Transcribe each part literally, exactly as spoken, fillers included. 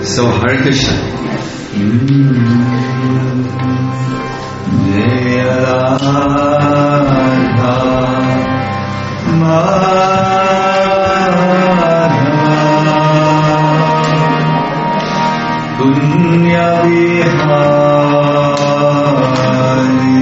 So Hare Krishna. Jaya Radha Madhava Punya Vihari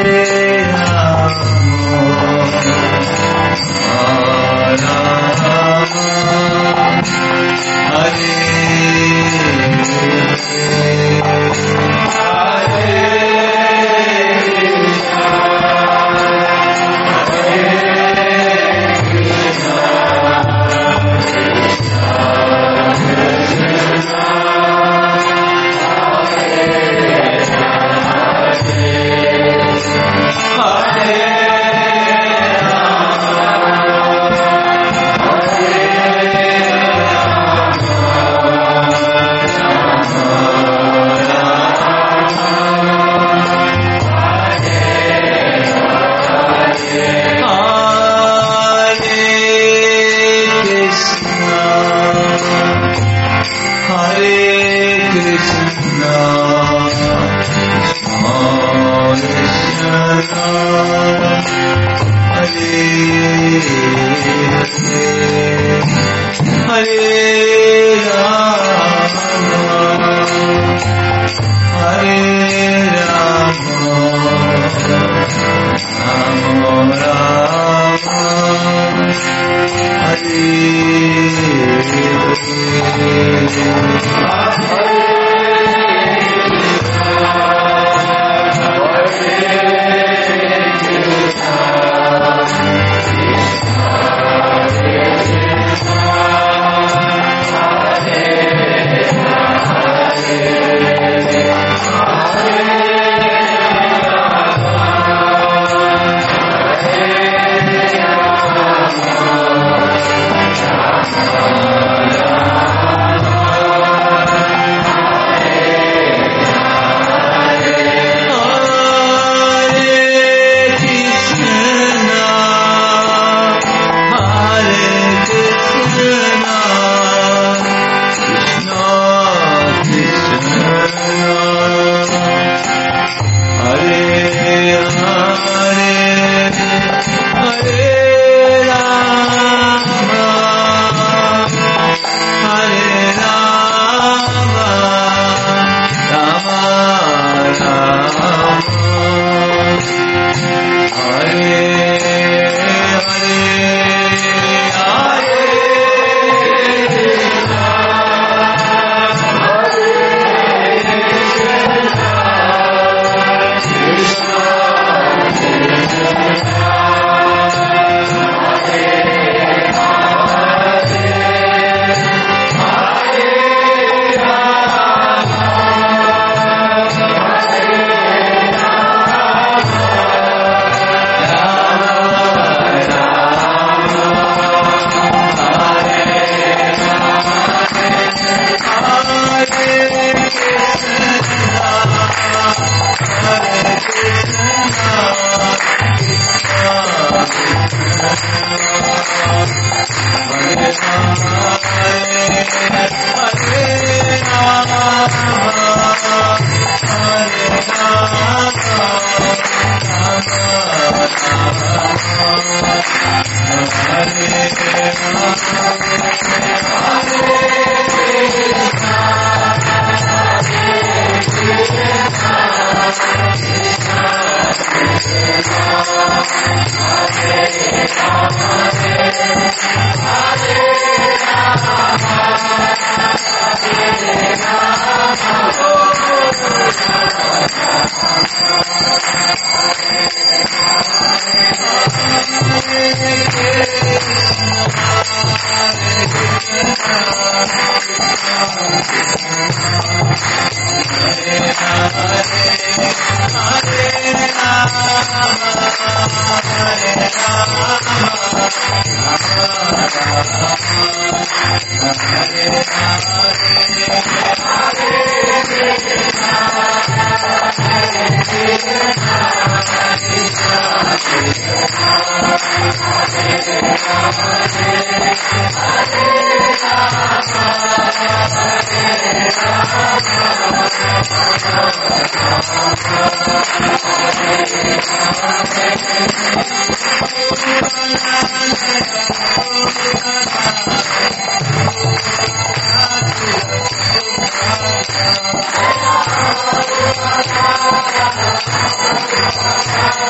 Hare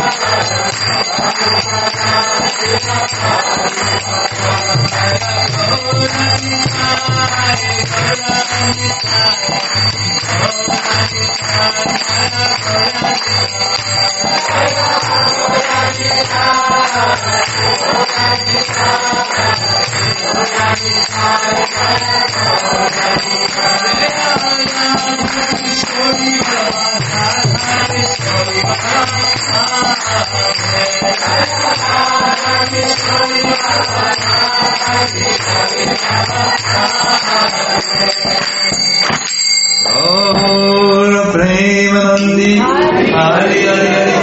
Gaura Premanandi Hari Hari Hari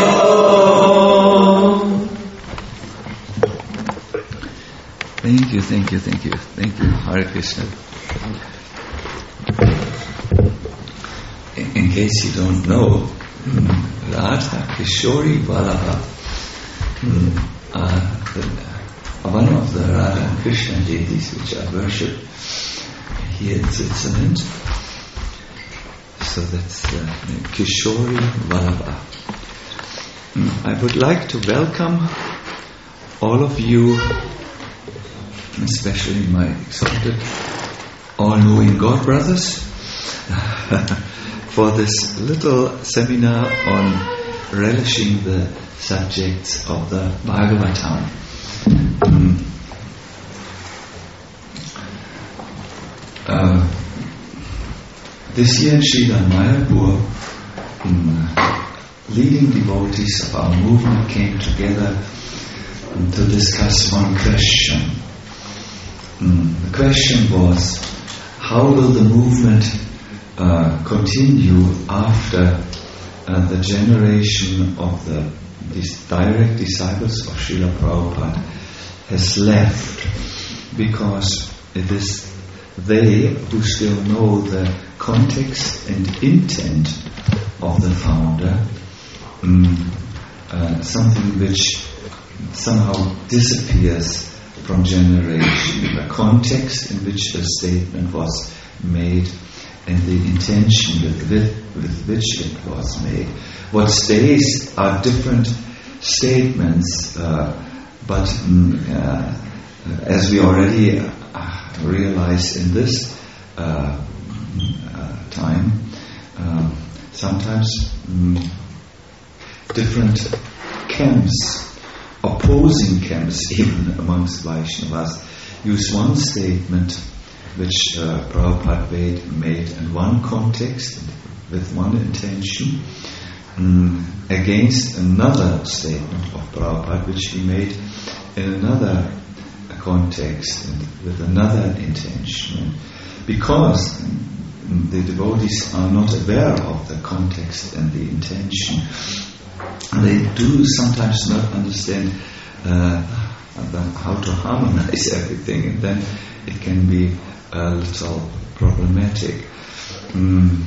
Om. Thank you, thank you, thank you, thank you, Hare Krishna. In, in case you don't know, Radha Kishori Vallabha are the, one of the Radha and Krishna deities which are worshipped here in Switzerland. So that's uh, Kishori Vallabha. I would like to welcome all of you, especially my exalted, all-knowing God brothers, for this little seminar on relishing the subjects of the Bhagavatam. Um, uh, this year in Srila Mayapur, um, leading devotees of our movement came together um, to discuss one question. Um, the question was, how will the movement uh, continue after uh, the generation of the dis- direct disciples of Srila Prabhupada has left? Because it is they who still know the context and intent of the founder, um, uh, something which somehow disappears from generation, the context in which the statement was made and the intention with, with, with which it was made. What stays are different statements, uh, but um, uh, as we already uh, realize in this uh, uh, time, uh, sometimes um, different camps, opposing camps even amongst Vaishnavas, use one statement which uh, Prabhupada made, made in one context with one intention um, against another statement of Prabhupada which he made in another context and with another intention. Because the devotees are not aware of the context and the intention, they do sometimes not understand uh, how to harmonize everything, and then it can be a little problematic. Mm.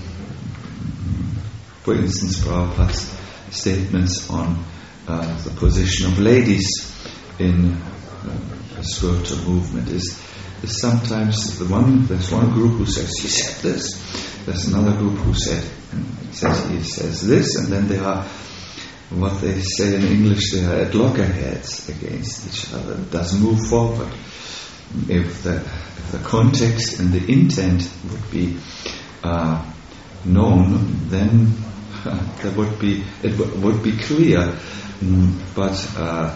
For instance, Prabhupada's statements on uh, the position of ladies in uh, a spiritual movement is, is sometimes the one. There's one group who says he said this. There's another group who said and says he says this, and then there are what they say in English, they are at loggerheads against each other. It doesn't move forward. If the, if the context and the intent would be uh, known, then uh, there would be it w- would be clear. Mm, but uh,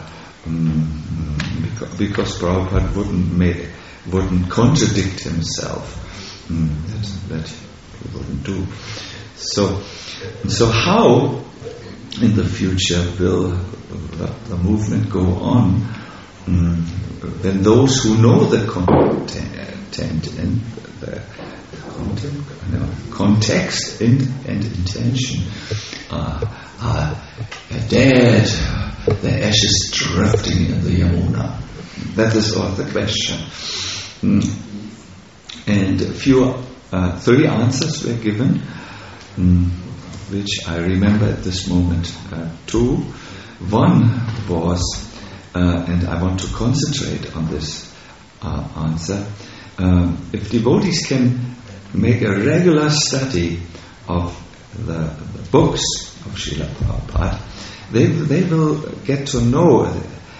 mm, because, because Prabhupada wouldn't make, wouldn't contradict himself, mm, that, that he wouldn't do. So, so how in the future will the, the movement go on um, when those who know the content and the content, no, context and, and intention uh, are dead, the ashes drifting in the Yamuna? That is all the question. Mm. And a few, uh, three answers were given. Mm. Which I remember at this moment uh, two. One was, uh, and I want to concentrate on this uh, answer, um, if devotees can make a regular study of the, the books of Srila Prabhupada, they, they will get to know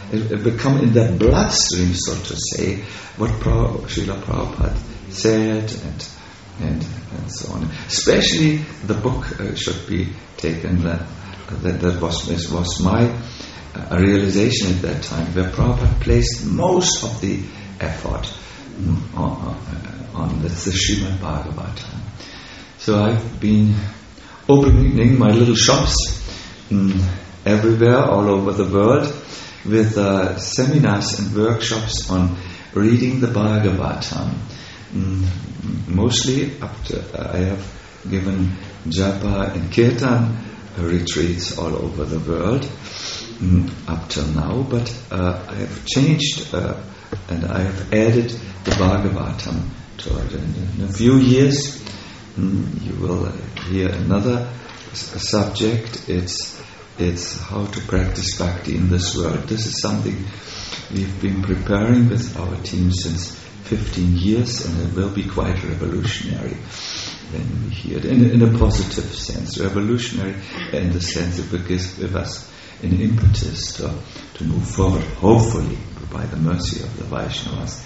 it, it become in their bloodstream, so to say, what Pra- Srila Prabhupada said and and and so on. Especially the book uh, should be taken. That that, that was was my uh, realization at that time, where Prabhupada placed most of the effort mm, on, on the Srimad Bhagavatam. So I've been opening my little shops mm, everywhere, all over the world, with uh, seminars and workshops on reading the Bhagavatam. Mm, mostly up to, uh, I have given japa and kirtan retreats all over the world mm, up till now, but uh, I have changed uh, and I have added the Bhagavatam to it. In, in a few years mm, you will uh, hear another s- subject. It's it's how to practice bhakti in this world. This is something we've been preparing with our team since fifteen years, and it will be quite revolutionary when we hear it, in, in a positive sense. Revolutionary in the sense it will give, give us an impetus to, to move forward, hopefully, by the mercy of the Vaishnavas.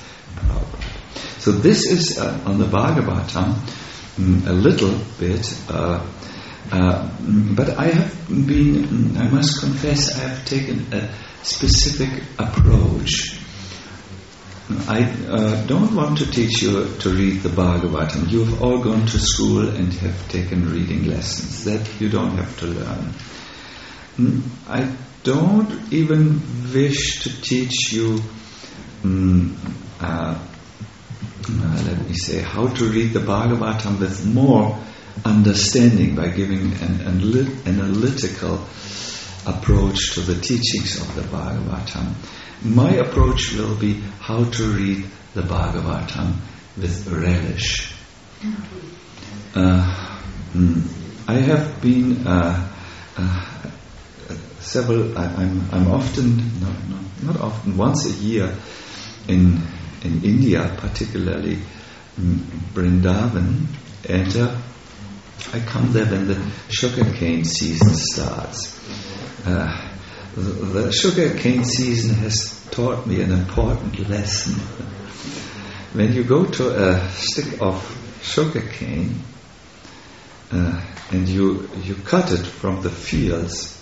So this is uh, on the Bhagavatam, mm, a little bit, uh, uh, but I have been, I must confess, I have taken a specific approach. I uh, don't want to teach you to read the Bhagavatam. You've all gone to school and have taken reading lessons. That you don't have to learn. I don't even wish to teach you, um, uh, uh, let me say, how to read the Bhagavatam with more understanding by giving an, an analytical approach to the teachings of the Bhagavatam. My approach will be how to read the Bhagavatam with relish. Uh, mm, I have been uh, uh, several. I, I'm I'm often no, no, not often once a year in in India, particularly um, Vrindavan, and uh, I come there when the sugarcane season starts. Uh, The sugar cane season has taught me an important lesson. When you go to a stick of sugar cane uh, and you you cut it from the fields,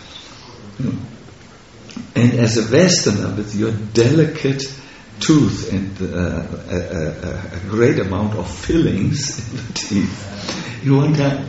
and as a Westerner with your delicate tooth and uh, a, a, a great amount of fillings in the teeth, you want to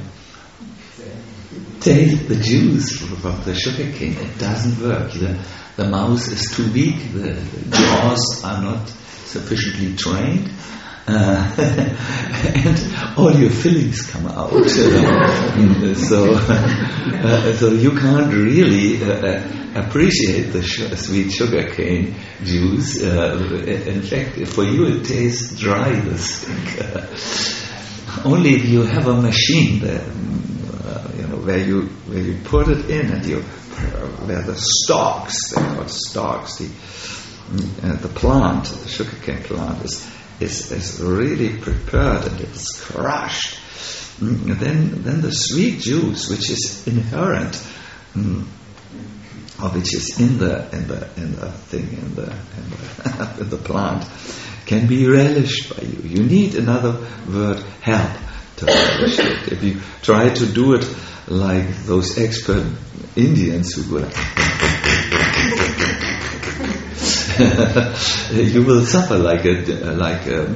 take the juice from the sugar cane. It doesn't work. The, the mouth is too weak. The, the jaws are not sufficiently trained. Uh, and all your fillings come out. Uh, so, uh, so you can't really uh, appreciate the sh- sweet sugar cane juice. Uh, in fact, for you it tastes dry, the stick. Uh, only if you have a machine that, you know, where you where you put it in and you where the stalks, they're called stalks, the uh, the plant, the sugarcane plant is is is really prepared and it's crushed. Mm, then then the sweet juice, which is inherent, mm, or which is in the in the in the thing in the in the, in the plant, can be relished by you. You need, another word, help to relish it. If you try to do it like those expert Indians who go, you will suffer like a like a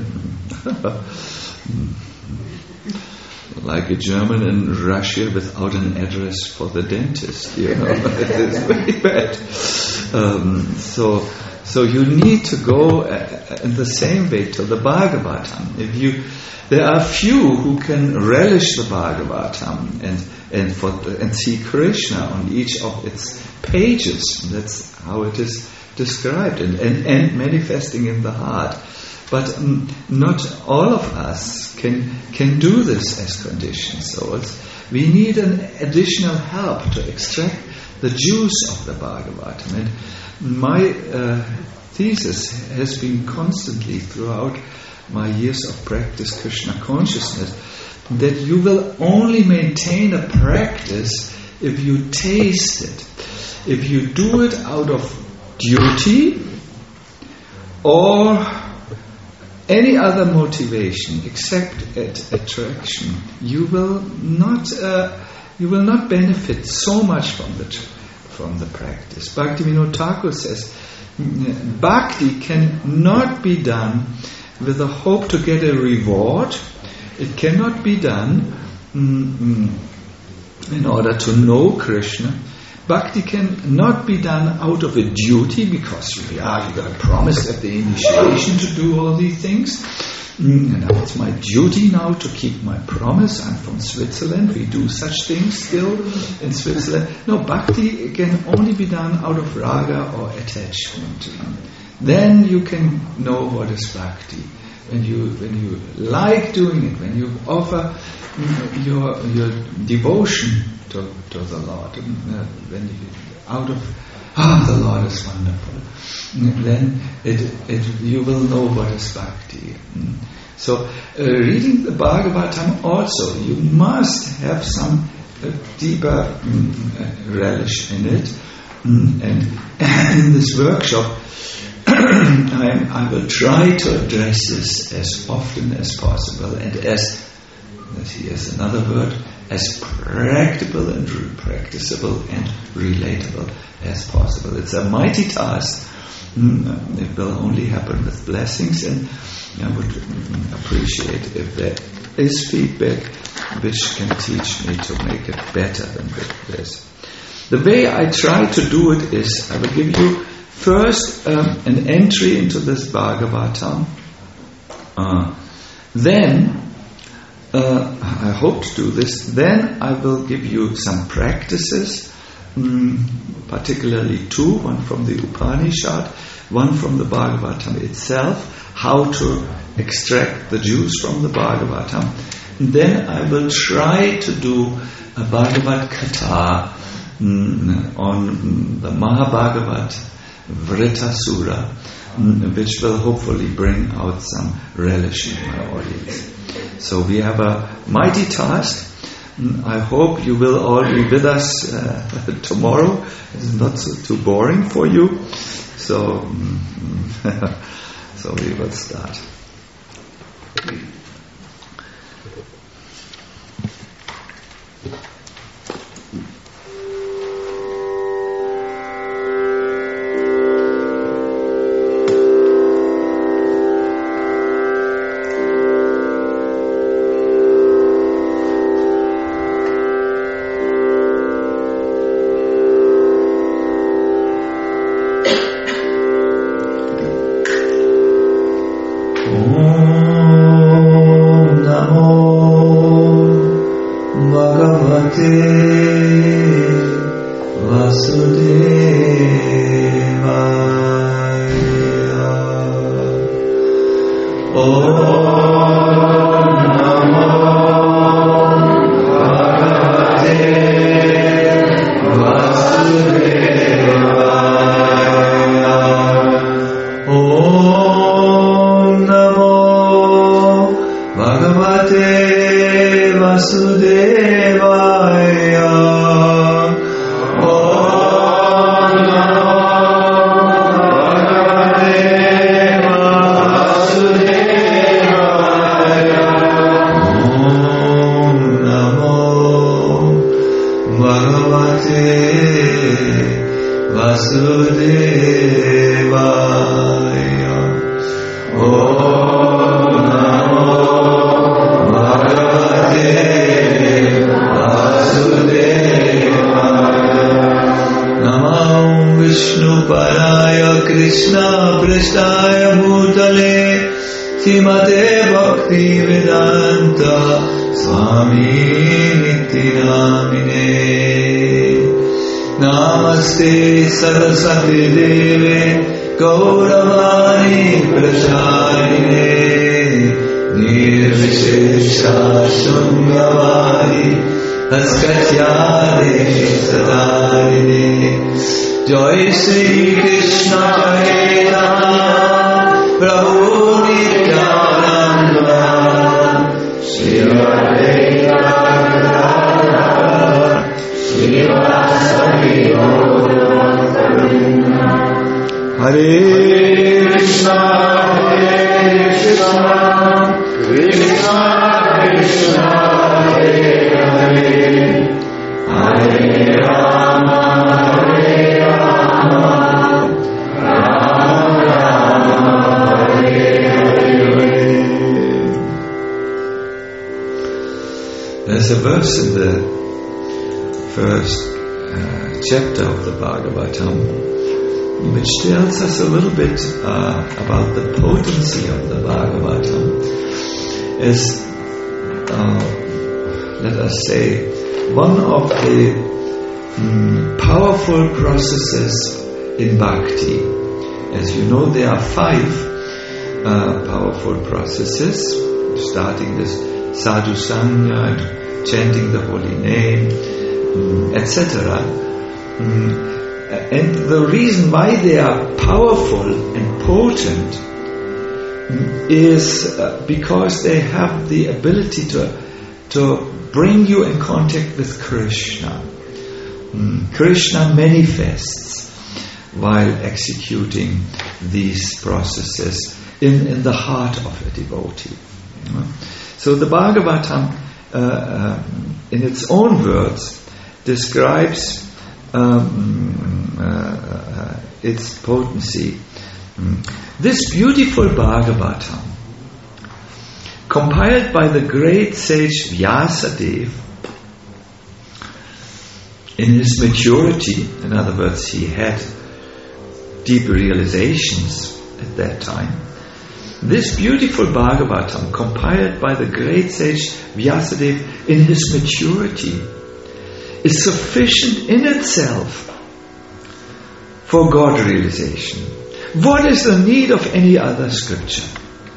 like a German in Russia without an address for the dentist. You know, it is very bad. Um, so, so you need to go uh, in the same way to the Bhagavatam. If you, there are few who can relish the Bhagavatam and and for and see Krishna on each of its pages. That's how it is described, and and, and manifesting in the heart. But um, not all of us can can do this as conditioned souls. We need an additional help to extract the juice of the Bhagavatam. And my uh, thesis has been constantly throughout my years of practice Krishna consciousness that you will only maintain a practice if you taste it, if you do it out of duty or any other motivation except at attraction, you will not uh, you will not benefit so much from the from the practice. Bhaktivinoda Thakur says, bhakti cannot be done with the hope to get a reward. It cannot be done mm, in order to know Krishna. Bhakti cannot be done out of a duty because you, yeah, you got a promise at the initiation to do all these things. Mm, and it's my duty now to keep my promise. I'm from Switzerland. We do such things still in Switzerland. No, bhakti can only be done out of raga or attachment. Then you can know what is bhakti. When you when you like doing it, when you offer mm, your your devotion to, to the Lord, uh, when you out of ah the Lord is wonderful, then it it you will know what is bhakti. Mm. So uh, reading the Bhagavatam also, you must have some uh, deeper mm, relish in it. Mm, and in this workshop, I, I will try to address this as often as possible and as, here's another word, as practicable and practicable and relatable as possible. It's a mighty task. It will only happen with blessings, and I would appreciate if there is feedback which can teach me to make it better than this. The way I try to do it is, I will give you first um, an entry into this Bhagavatam. Uh, then, uh, I hope to do this, then I will give you some practices, um, particularly two, one from the Upanishad, one from the Bhagavatam itself, how to extract the juice from the Bhagavatam. And then I will try to do a Bhagavad Katha mm, on mm, the Mahabhagavat Vritasura, mm, which will hopefully bring out some relish in my audience. So we have a mighty task. Mm, I hope you will all be with us uh, tomorrow. It's not so, too boring for you. So, mm, so we will start. Saraswati Deve Gauravani Pracharine Nirvishesha Shunyavadi Haskatyade Sadarine Joy Sri Krishna Chaitanya Prabhu Nityananda Shri Radhe Radha Shri Vasari Hare Krishna, Hare Krishna, Krishna Krishna, Hare Hare, Hare Rama, Hare Rama, Rama Rama, Hare Hare. There's a verse in the first uh, chapter of the Bhagavatam which tells us a little bit uh, about the potency of the Bhagavatam. Is, uh, let us say, one of the um, powerful processes in bhakti. As you know, there are five uh, powerful processes, starting with sadhu sangha, chanting the holy name, um, et cetera. Um, And the reason why they are powerful and potent is uh, because they have the ability to to bring you in contact with Krishna. Mm. Krishna manifests while executing these processes in, in the heart of a devotee. Mm. So the Bhagavatam, uh, uh, in its own words, describes Um, uh, uh, its potency. Mm. This beautiful Bhagavatam, compiled by the great sage Vyasadeva in his maturity, in other words, he had deep realizations at that time. This beautiful Bhagavatam, compiled by the great sage Vyasadeva in his maturity, is sufficient in itself for God realization. What is the need of any other scripture?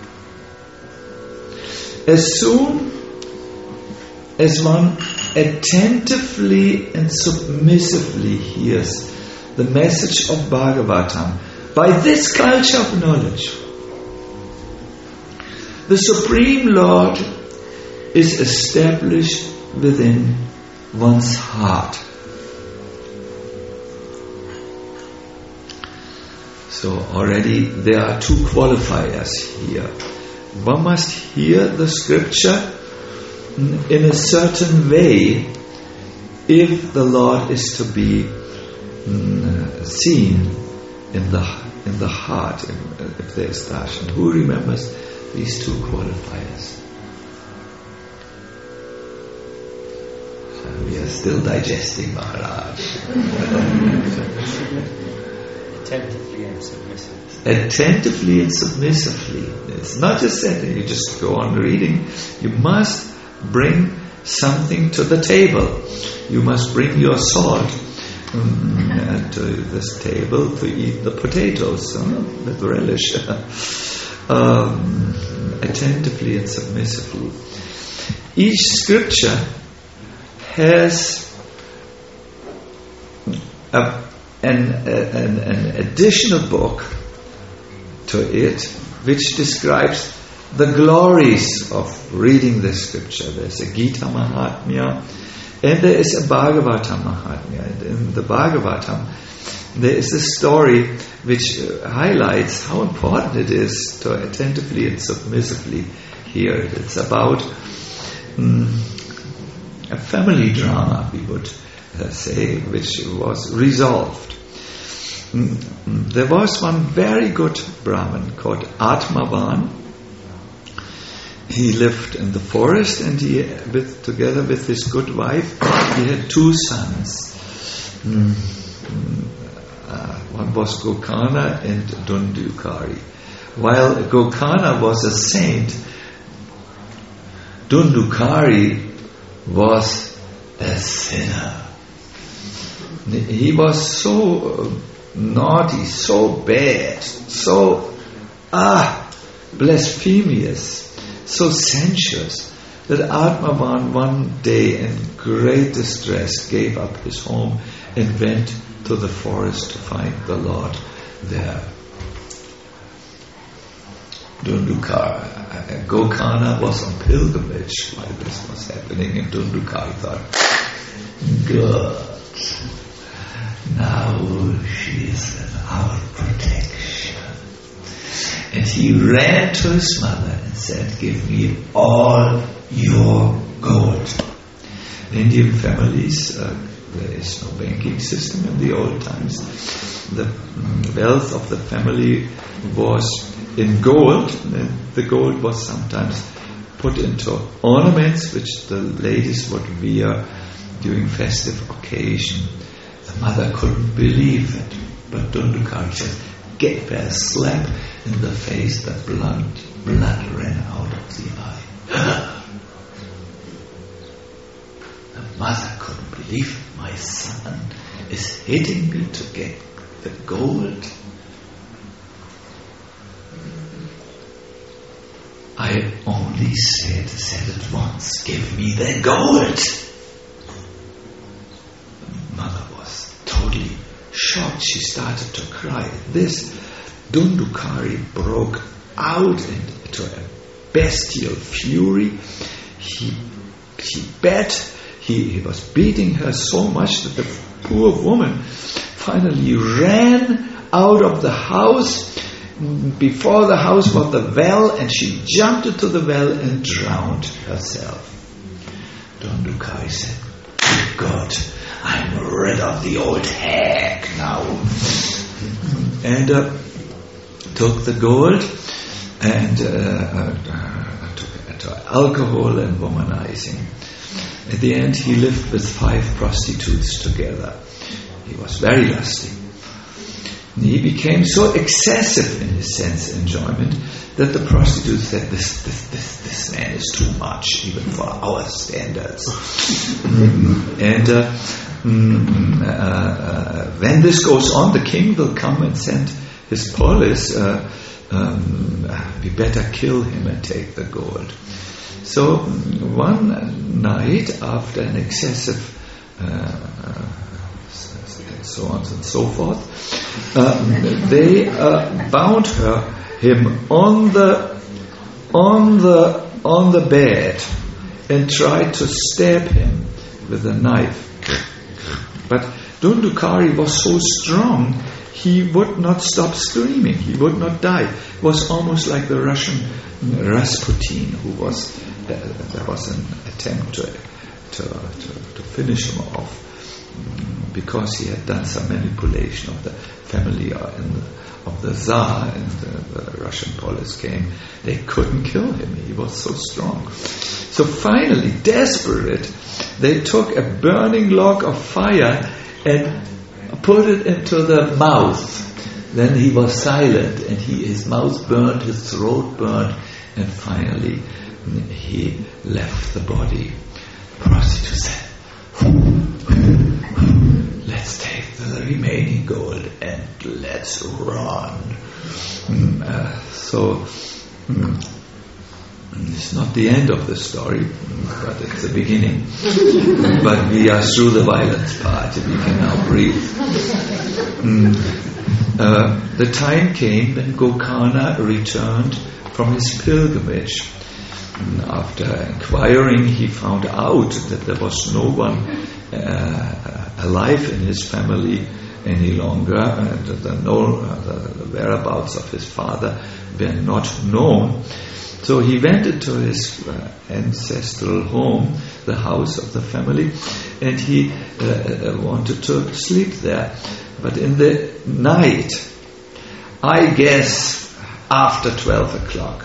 As soon as one attentively and submissively hears the message of Bhagavatam by this culture of knowledge, the Supreme Lord is established within one's heart. So already there are two qualifiers here. One must hear the scripture in a certain way if the Lord is to be mm, seen in the in the heart, if there is darshan. Who remembers these two qualifiers? We are still digesting, Maharaj. Attentively and submissively. Attentively and submissively. It's not just that you just go on reading. You must bring something to the table. You must bring your salt um, to this table to eat the potatoes uh, with relish. um, attentively and submissively. Each scripture has a, an, an, an additional book to it which describes the glories of reading the scripture. There's a Gita Mahatmya and there is a Bhagavatam Mahatmya. And in the Bhagavatam there is a story which highlights how important it is to attentively and submissively hear it. It's about um, a family drama, we would uh, say, which was resolved. Mm, there was one very good Brahmin called Atmavan. He lived in the forest and he, with, together with his good wife, he had two sons. Mm, uh, one was Gokana and Dundukari. While Gokana was a saint, Dundukari was a sinner. He was so naughty, so bad, so ah blasphemous, so sensuous that Atmavan one day in great distress gave up his home and went to the forest to find the Lord there. Dundukar, Gokana was on pilgrimage while this was happening, and Dundukar thought, good, now she is in our protection. And he ran to his mother and said, "Give me all your gold." In Indian families, uh, there is no banking system in the old times. The mm, wealth of the family was in gold, and the gold was sometimes put into ornaments which the ladies would wear during festive occasion. The mother couldn't believe it, but Dhundhukari just gave her a slap in the face. The blood, blood ran out of the eye. The mother couldn't believe it. My son is hitting me to get the gold. I only said, said it once, "Give me the gold." The mother was totally shocked. She started to cry. At this, Dhundhukari broke out into a bestial fury. He, he bet, he, he was beating her so much that the poor woman finally ran out of the house. Before the house was the well, and she jumped into the well and drowned herself. Dhundhukari said, "Good God, I'm rid of the old hag now." And uh, took the gold and uh, uh, took it to alcohol and womanizing. At the end, he lived with five prostitutes together. He was very lusty. He became so excessive in his sense enjoyment that the prostitutes said, this, this, this, this man is too much, even for our standards. And uh, mm, uh, uh, when this goes on, the king will come and send his police, uh, um, we better kill him and take the gold. So one night, after an excessive uh, so on and so forth, uh, they uh, bound her, him on the on the on the bed and tried to stab him with a knife. But Dhundhukari was so strong, he would not stop screaming. He would not die. It was almost like the Russian Rasputin, who was uh, there was an attempt to to, to, to finish him off, because he had done some manipulation of the family uh, in the, of the Tsar, and the, the Russian police came. They couldn't kill him. He was so strong. So finally, desperate, they took a burning log of fire and put it into the mouth. Then he was silent, and he, his mouth burned, his throat burned, and finally he left the body. Prostitute said, "Let's take the remaining gold and let's run." Mm, uh, so mm, it's not the end of the story, but it's the beginning. But we are through the violence part. We can now breathe. Mm, uh, the time came when Gokarna returned from his pilgrimage. After inquiring, he found out that there was no one uh, alive in his family any longer, and the, no, uh, the whereabouts of his father were not known. So he went into his uh, ancestral home, the house of the family, and he uh, wanted to sleep there. But in the night, I guess after twelve o'clock,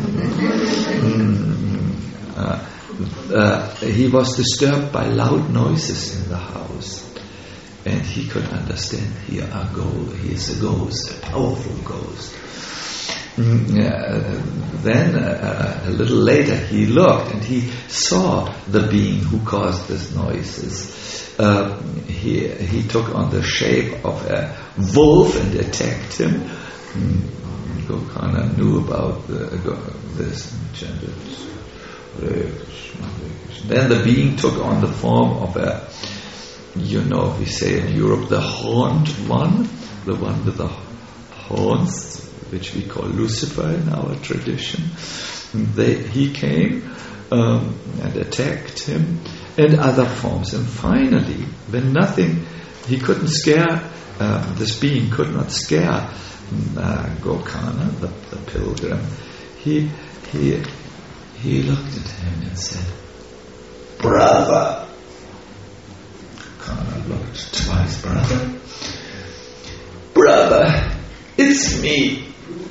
Mm, uh, uh, he was disturbed by loud noises in the house, and he could understand, here are go- he is a ghost, a powerful ghost. Mm, uh, then uh, a little later he looked and he saw the being who caused these noises. Uh, he, he took on the shape of a wolf and attacked him. Mm, Gokarna knew about the, uh, this. Then the being took on the form of a, you know, we say in Europe, the horned one, the one with the horns, which we call Lucifer in our tradition. They, he came um, and attacked him, and other forms. And finally, when nothing, he couldn't scare, uh, this being could not scare uh, Gokana, the, the pilgrim. He, he, he looked at him and said, "Brother." Gokana looked twice. "Brother? Brother, it's me,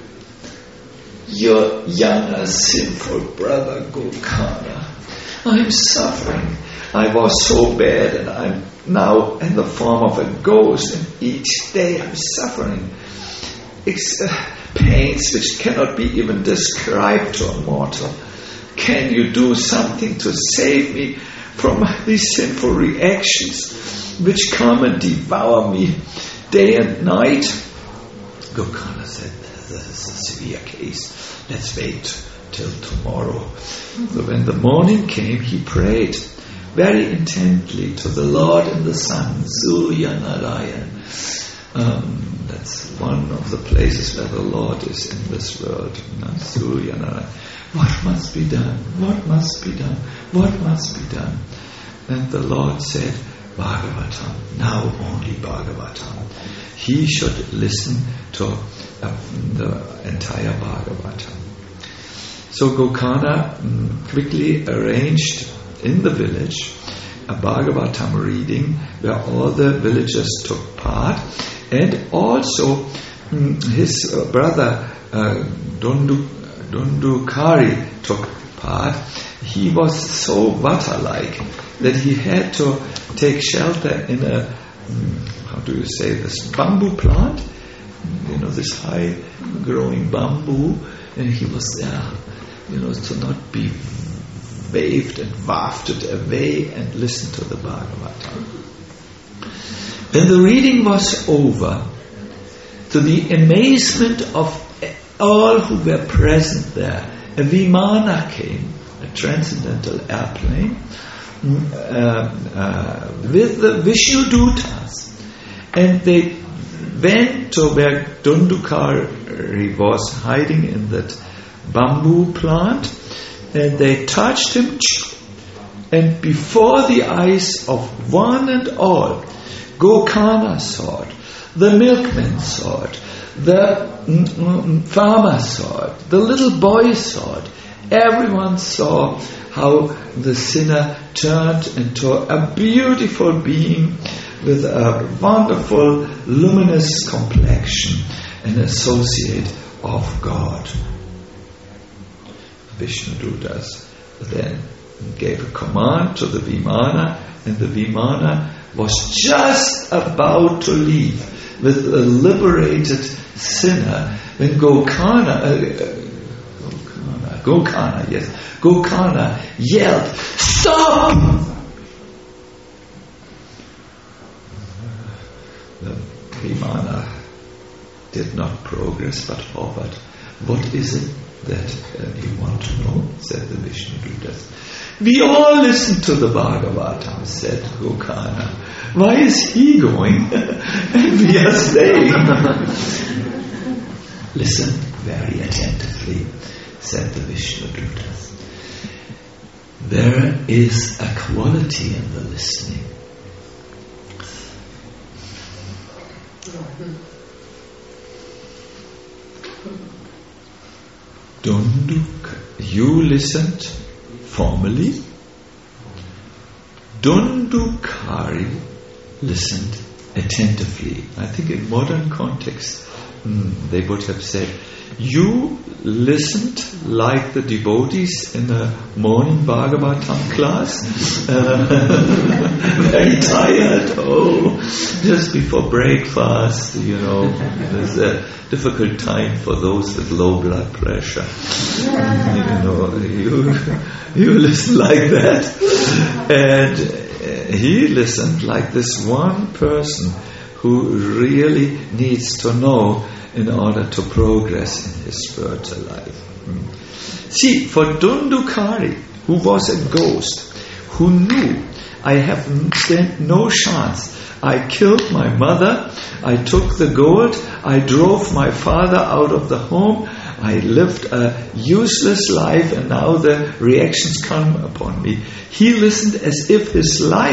your younger sinful brother Gokana. I'm suffering. I was so bad, and I'm now in the form of a ghost, and each day I'm suffering Ex- uh, pains which cannot be even described to a mortal. Can you do something to save me from these sinful reactions which come and devour me day and night?" Gokana said, "This is a severe case. Let's wait till tomorrow." So when the morning came, he prayed very intently to the Lord in the sun, Surya Narayan. Um, that's one of the places where the Lord is in this world. Surya Narayan. What must be done? What must be done? What must be done? And the Lord said, Bhagavatam, now only Bhagavatam. He should listen to uh, the entire Bhagavatam. So Gokana um, quickly arranged in the village a Bhagavatam reading where all the villagers took part, and also um, his uh, brother uh, Dundu, Dundukari took part. He was so Vata-like that he had to take shelter in a, um, how do you say this, bamboo plant, you know, this high growing bamboo, and he was there, you know, to not be waved and wafted away and listen to the Bhagavatam. When the reading was over, to the amazement of all who were present there, a Vimana came, a transcendental airplane, uh, uh, with the Vishnu Dutas, and they went to where Dundukari was hiding in that bamboo plant, and they touched him, and before the eyes of one and all, Gokana saw it, the milkman saw it, the mm, mm, farmer saw it, the little boy saw it. Everyone saw how the sinner turned into a beautiful being with a wonderful luminous complexion, an associate of God. Vishnu Dutas then gave a command to the Vimana, and the Vimana was just about to leave with a liberated sinner when Gokana, uh, Gokana, Gokana, yes, Gokana yelled, "Stop!" The Vimana did not progress but hovered. "What is it that uh, you want to know?" said the Vishnu Dutas. "We all listen to the Bhagavatam," said Gokana. "Why is he going and we are staying?" "Listen very attentively," said the Vishnu Dutas. "There is a quality in the listening. Dunduk, you listened formally. Dundukari listened attentively." I think in modern context, mm, they would have said, "You listened like the devotees in a morning Bhagavatam class, uh, very tired, oh, just before breakfast, you know, there's a difficult time for those with low blood pressure. You know, you, you listen like that." And uh, he listened like this one person who really needs to know in order to progress in his spiritual life. Hmm. See, for Dundukari, who was a ghost, who knew, "I have stand no chance. I killed my mother, I took the gold, I drove my father out of the home, I lived a useless life, and now the reactions come upon me." He listened as if his life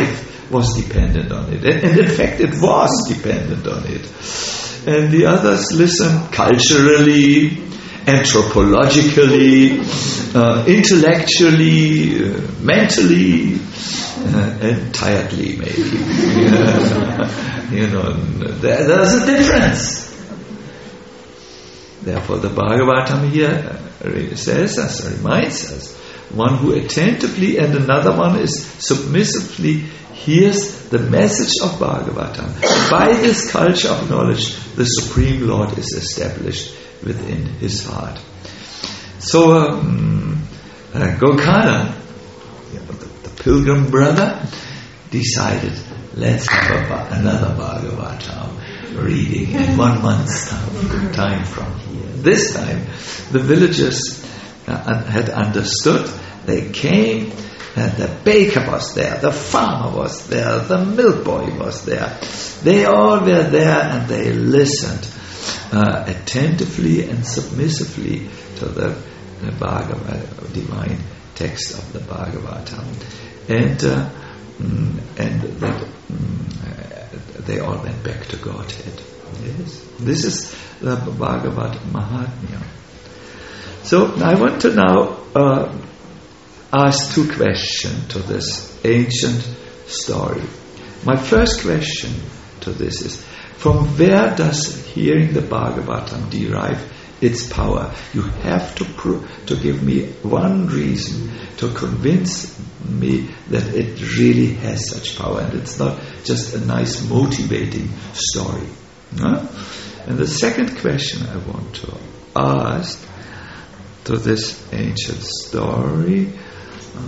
was dependent on it. And, and in fact, it was dependent on it. And the others listened culturally, anthropologically, uh, intellectually, uh, mentally, uh, and tiredly, maybe. You know, there, there's a difference. Therefore, the Bhagavatam here says us, reminds us, one who attentively and another one is submissively hears the message of Bhagavatam. By this culture of knowledge, the Supreme Lord is established within his heart. So, um, uh, Gokala, you know, the, the pilgrim brother, decided, let's have a, another Bhagavatam reading in one month's time, time from here. This time, the villagers uh, had understood. They came, and the baker was there, the farmer was there, the milk boy was there. They all were there, and they listened uh, attentively and submissively to the, the Bhagavad, divine text of the Bhagavatam, and uh, mm, and that mm, they all went back to Godhead. Yes, this is the Bhagavad Mahatmya. So I want to now uh, ask two questions to this ancient story. My first question to this is, from where does hearing the Bhagavatam derive its power? You have to pro- to give me one reason to convince me that it really has such power, and it's not just a nice motivating story. Huh? And the second question I want to ask to this ancient story, uh,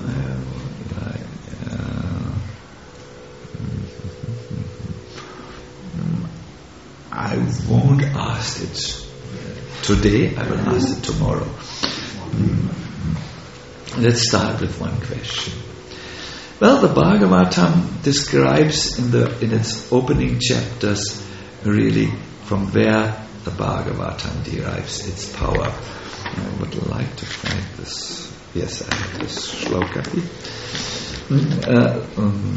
uh, I won't ask it today, I will ask it tomorrow. Mm. Let's start with one question. Well, the Bhagavatam describes in the in its opening chapters really from where the Bhagavatam derives its power. I would like to find this. Yes, I have this shloka here. Uh, um,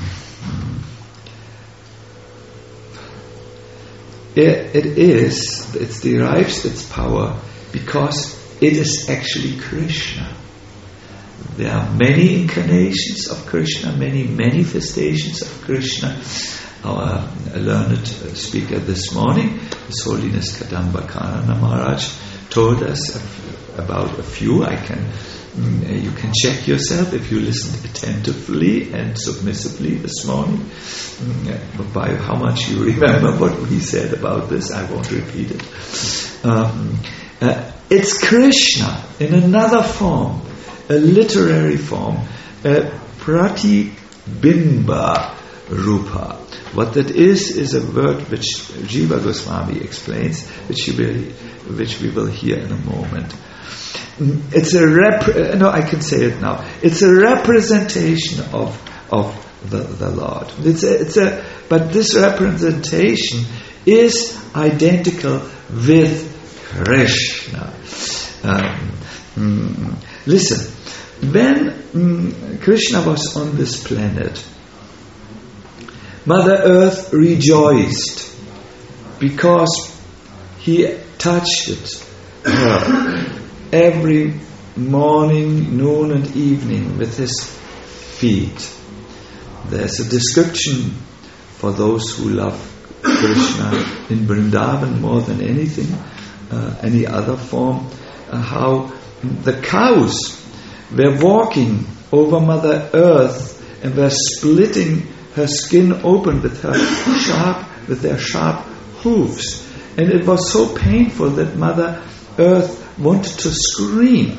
it, it is, it derives its power because it is actually Krishna. There are many incarnations of Krishna, many manifestations of Krishna. Our learned speaker this morning, His Holiness Kadamba Kanana Maharaj, told us about a few. I can, mm, you can check yourself if you listened attentively and submissively this morning. Mm, by how much you remember what we said about this, I won't repeat it. Um, uh, it's Krishna in another form, a literary form, a pratibimba rupa. What that is, is a word which Jiva Goswami explains, which, you will, which we will hear in a moment. It's a rep- no, I can say it now. It's a representation of of the, the Lord. It's a, it's a, but this representation is identical with Krishna. Um, mm, listen, when mm, Krishna was on this planet, Mother Earth rejoiced because he touched it her every morning, noon and evening with his feet. There's a description for those who love Krishna in Vrindavan more than anything, uh, any other form, uh, how the cows were walking over Mother Earth and were splitting her skin open with her sharp, with their sharp hooves, and it was so painful that Mother Earth wanted to scream.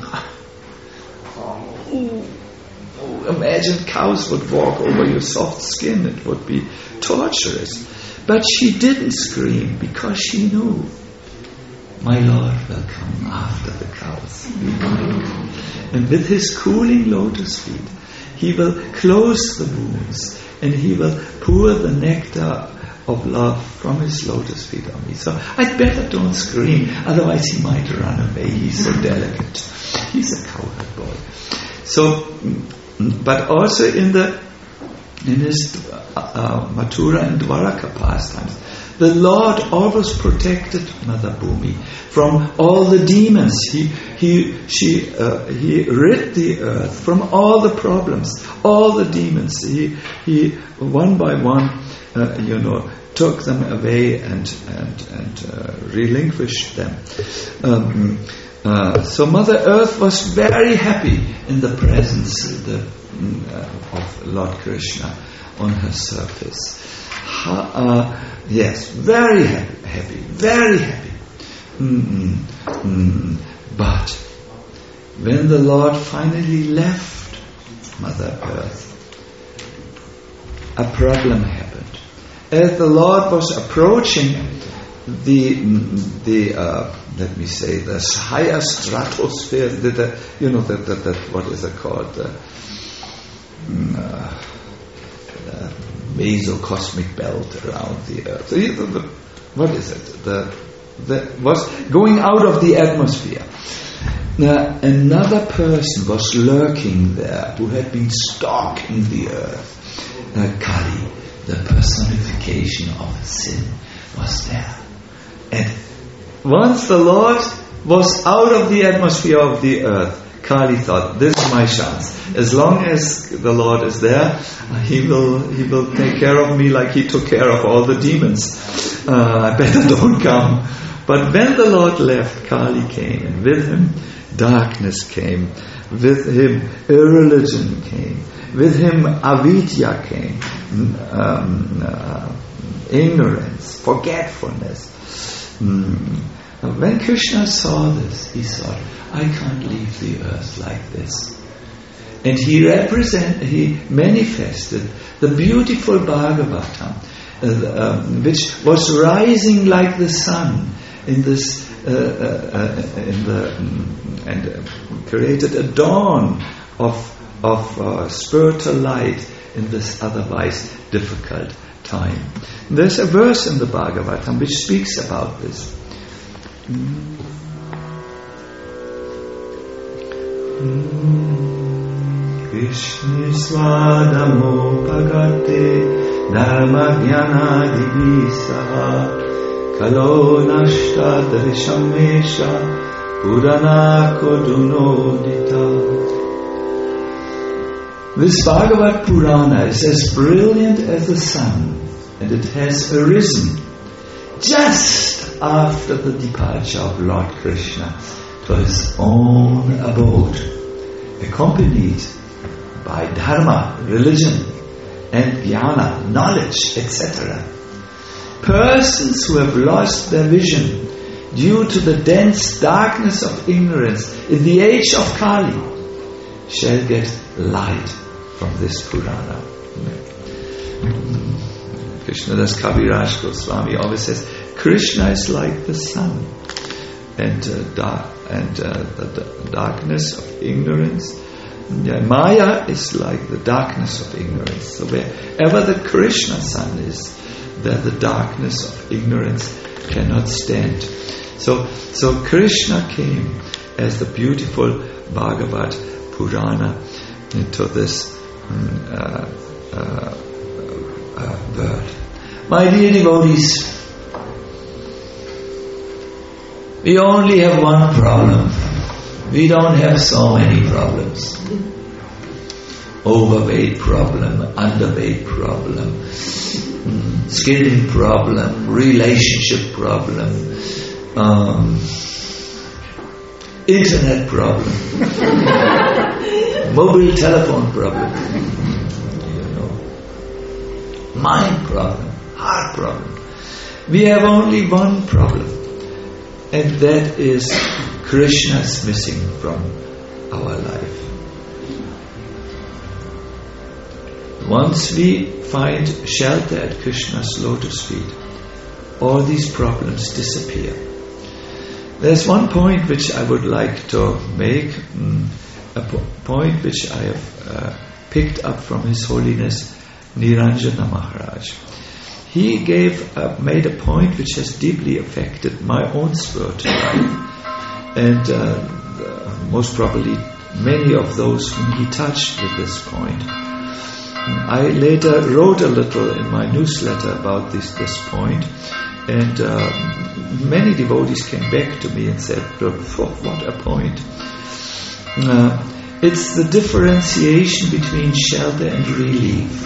Oh, oh, imagine cows would walk over your soft skin; it would be torturous. But she didn't scream because she knew my Lord will come after the cows. And with his cooling lotus feet, he will close the wounds and he will pour the nectar of love from his lotus feet on me. So I'd better don't scream, otherwise he might run away. He's so delicate. He's a cowherd boy. So, but also in the in his uh, uh, Mathura and Dwaraka pastimes, the Lord always protected Mother Bhumi from all the demons. He he she uh, he rid the earth from all the problems, all the demons. He he one by one, uh, you know, took them away and and and uh, relinquished them. Um, uh, so Mother Earth was very happy in the presence the, uh, of Lord Krishna on her surface. Ha, uh, yes, very happy, happy, very happy. Mm-mm, mm. But when the Lord finally left Mother Earth, a problem happened. As the Lord was approaching the the uh, let me say the higher stratosphere, the, the you know that that that what is it called? The, uh, the mesocosmic belt around the Earth. So, the, the, what is it? The the was going out of the atmosphere. Now, another person was lurking there who had been stalking the earth. Uh, Kali, the personification of sin, was there. And once the Lord was out of the atmosphere of the earth, Kali thought, this is my chance. As long as the Lord is there, he will he will take care of me like he took care of all the demons. Uh, I better don't come. But when the Lord left, Kali came, and with him darkness came, with him irreligion came, with him avidya came, um, uh, ignorance, forgetfulness. Mm. When Krishna saw this, he thought, I can't leave the earth like this. And he represent, he manifested the beautiful Bhagavatam, uh, um, which was rising like the sun in this, uh, uh, uh, in the, um, and uh, created a dawn of of uh, spiritual light in this otherwise difficult time. And there's a verse in the Bhagavatam which speaks about this. Mm. Krishna swadamo pagate dharma jnana divisaha kalo nashta darishamesha purana kodunodita. This Bhagavad Purana is as brilliant as the sun, and it has arisen just after the departure of Lord Krishna to his own abode, accompanied by dharma, religion, and jnana, knowledge, et cetera. Persons who have lost their vision due to the dense darkness of ignorance in the age of Kali shall get light from this Purana. Krishnadas Kaviraj Goswami always says, Krishna is like the sun, and uh, dark, and uh, the, the darkness of ignorance. Yeah, Maya is like the darkness of ignorance. So wherever the Krishna sun is, there the darkness of ignorance cannot stand. So, so Krishna came as the beautiful Bhagavad Purana into this uh, uh, uh, world. My dear devotees, we only have one problem. We don't have so many problems. Overweight problem, underweight problem, mm, skin problem, relationship problem, um, internet problem, mobile telephone problem, you know, mind problem, heart problem. We have only one problem, and that is Krishna's missing from our life. Once we find shelter at Krishna's lotus feet, all these problems disappear. There's one point which I would like to make, mm, a po- point which I have uh, picked up from His Holiness Niranjana Maharaj. He gave, uh, made a point which has deeply affected my own spiritual life, and uh, most probably many of those whom he touched with this point. I later wrote a little in my newsletter about this, this point, and uh, many devotees came back to me and said, what a point. Uh, it's the differentiation between shelter and relief.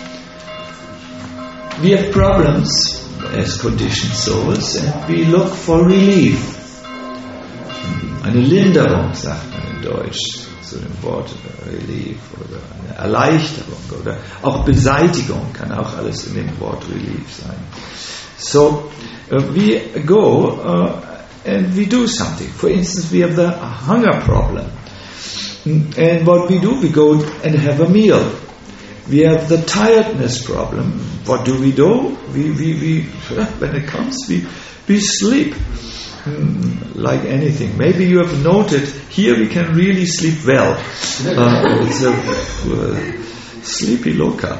We have problems as conditioned souls, and we look for relief. Eine Linderung, sagt man in Deutsch, zu dem Wort Relief oder eine Erleichterung oder auch Beseitigung kann auch alles in dem Wort Relief sein. So uh, we go uh, and we do something. For instance, we have the hunger problem, and what we do, we go and have a meal. We have the tiredness problem. What do we do? We we we when it comes, we we sleep. Like anything. Maybe you have noted, here we can really sleep well. Uh, it's a uh, sleepy loka.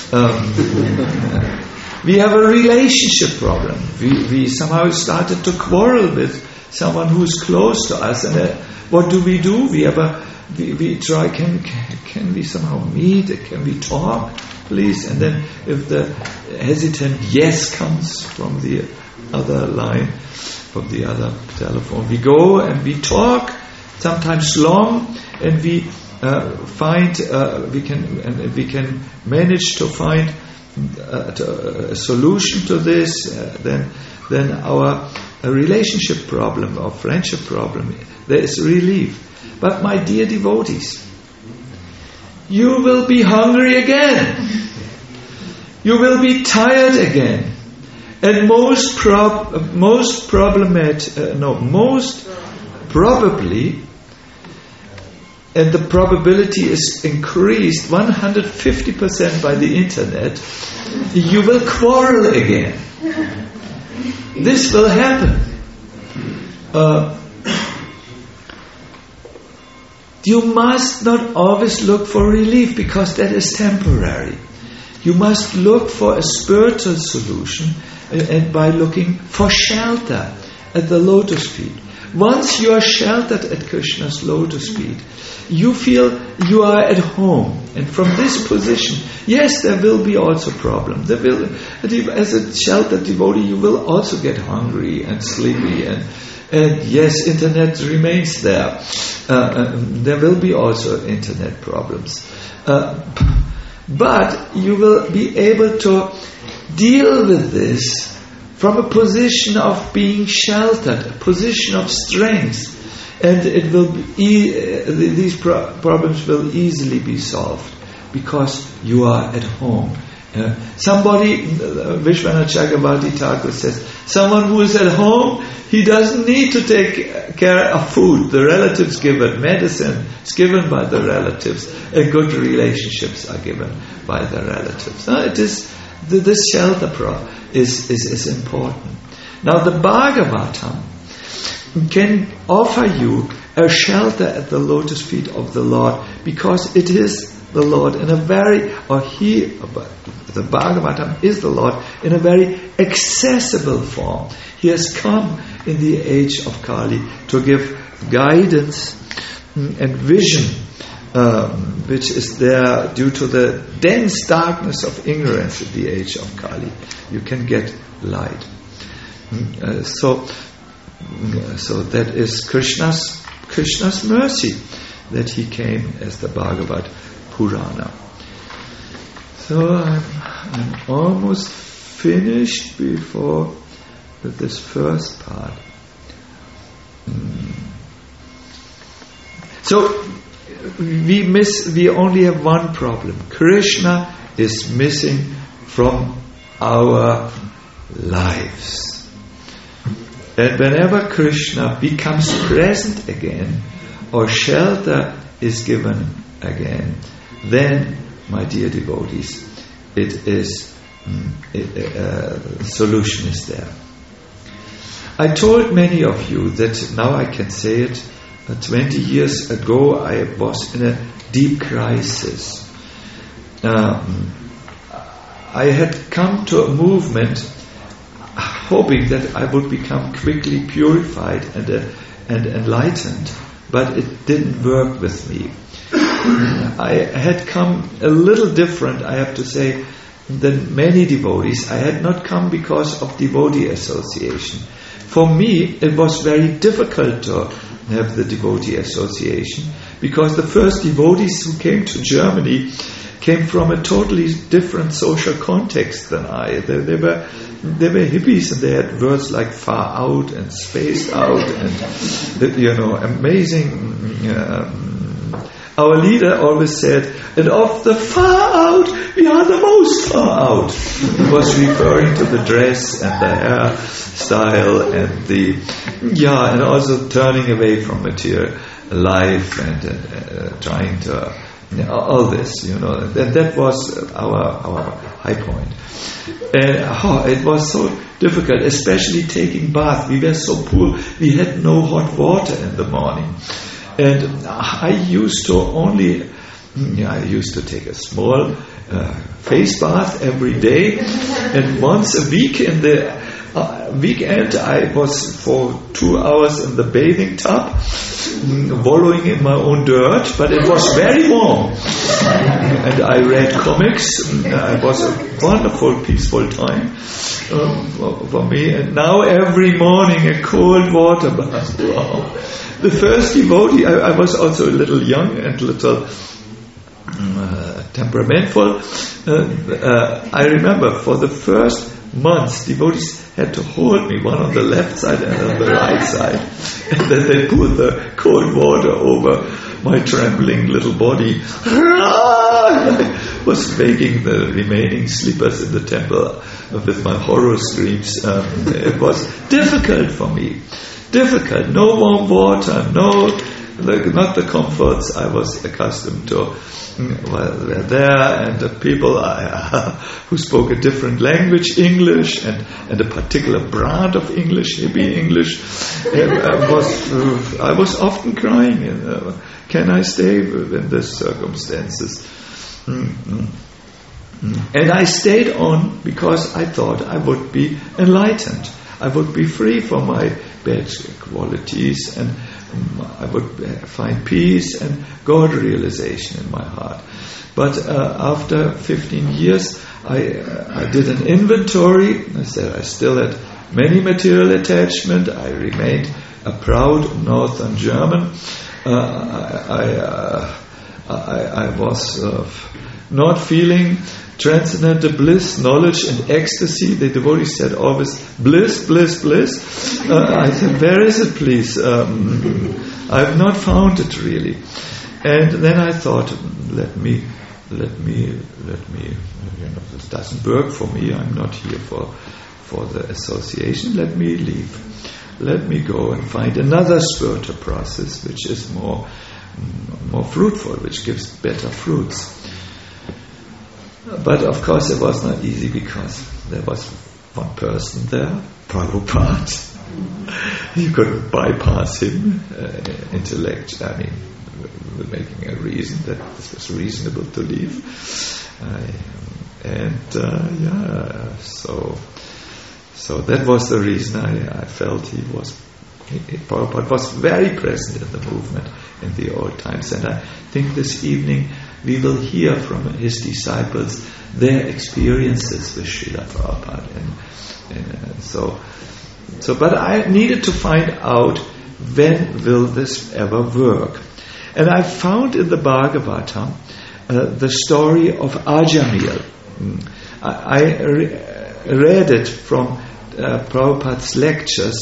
Um, we have a relationship problem. We, we somehow started to quarrel with someone who is close to us. And uh, what do we do? We have a, we, we try, can, can, can we somehow meet? Can we talk, please? And then if the hesitant yes comes from the other line, from the other telephone, we go and we talk, sometimes long, and we uh, find uh, we can and we can manage to find uh, to, a solution to this. Uh, then, then our uh, relationship problem or friendship problem, there is relief. But my dear devotees, you will be hungry again. You will be tired again. And most prob- most problematic, uh, no, most probably, and the probability is increased one hundred fifty percent by the internet, you will quarrel again. This will happen. Uh, you must not always look for relief, because that is temporary. You must look for a spiritual solution, and by looking for shelter at the lotus feet. Once you are sheltered at Krishna's lotus feet, you feel you are at home. And from this position, yes, there will be also problems. There will, as a sheltered devotee, you will also get hungry and sleepy, and and yes, internet remains there. Uh, there will be also internet problems. Uh, but you will be able to deal with this from a position of being sheltered, a position of strength, and it will be e- these pro- problems will easily be solved because you are at home. Uh, somebody, uh, Vishwanath Chakravarti Thakur says, someone who is at home, he doesn't need to take care of food. The relatives give it, medicine is given by the relatives, and good relationships are given by the relatives. Uh, it is the, this shelter pro is, is is important. Now the Bhagavatam can offer you a shelter at the lotus feet of the Lord, because it is the Lord in a very, or He, the Bhagavatam is the Lord in a very accessible form. He has come in the age of Kali to give guidance and vision, um, which is there due to the dense darkness of ignorance in the age of Kali. You can get light. Uh, so, so that is Krishna's Krishna's mercy that He came as the Bhagavad Purana. So I'm, I'm almost finished before this first part. Mm. So we miss. We only have one problem. Krishna is missing from our lives. And whenever Krishna becomes present again, or shelter is given again, then, my dear devotees, it is mm, it, uh, solution is there. I told many of you that now I can say it. Uh, Twenty years ago, I was in a deep crisis. Um, I had come to a movement hoping that I would become quickly purified and uh, and enlightened, but it didn't work with me. I had come a little different, I have to say, than many devotees. I had not come because of devotee association. For me, it was very difficult to have the devotee association, because the first devotees who came to Germany came from a totally different social context than I. They, they were they were hippies, and they had words like far out and spaced out and, you know, amazing. Um, our leader always said, and of the far out, we are the most far out. He was referring to the dress and the hairstyle and the, yeah, and also turning away from material life and uh, uh, trying to, you know, all this, you know, and that was our our high point. And oh, it was so difficult, especially taking bath. We were so poor, we had no hot water in the morning. And I used to only, yeah, I used to take a small uh, face bath every day, and once a week in the uh, weekend I was for two hours in the bathing tub, wallowing in my own dirt, but it was very warm. And I read comics. It was a wonderful, peaceful time um, for, for me. And now every morning a cold water bath. Wow. The first devotee, I, I was also a little young and a little uh, temperamental. Uh, uh, I remember for the first months, devotees had to hold me, one on the left side and on the right side. And then they poured the cold water over my trembling little body. I was waking the remaining sleepers in the temple with my horror screams. Um, it was difficult for me. Difficult. No warm water, no, the, not the comforts I was accustomed to. Well, they're there, and the people I, uh, who spoke a different language, English, and, and a particular brand of English, hippie English, uh, was uh, I was often crying. Uh, can I stay in these circumstances? Mm-hmm. And I stayed on because I thought I would be enlightened. I would be free from my bad qualities, and I would find peace and God realization in my heart. But uh, after fifteen years, I uh, I did an inventory. I said I still had many material attachment. I remained a proud Northern German. Uh, I I, uh, I I was uh, not feeling transcendental bliss, knowledge and ecstasy. The devotees said always bliss, bliss, bliss. Uh, I said, where is it, please? Um, I've not found it really. And then I thought, let me, let me, let me. You know, this doesn't work for me. I'm not here for for the association. Let me leave. Let me go and find another spiritual process, which is more more fruitful, which gives better fruits. But of course it was not easy, because there was one person there, Prabhupada. You couldn't bypass him, uh, intellect, I mean, making a reason that this was reasonable to leave. I, and uh, yeah, so so that was the reason I, I felt he was, he, Prabhupada was very present in the movement in the old times. And I think this evening we will hear from his disciples their experiences with Srila Prabhupada. And, and, and so, so, but I needed to find out, when will this ever work? And I found in the Bhagavatam uh, the story of Ajamil. Mm. I, I re- read it from uh, Prabhupada's lectures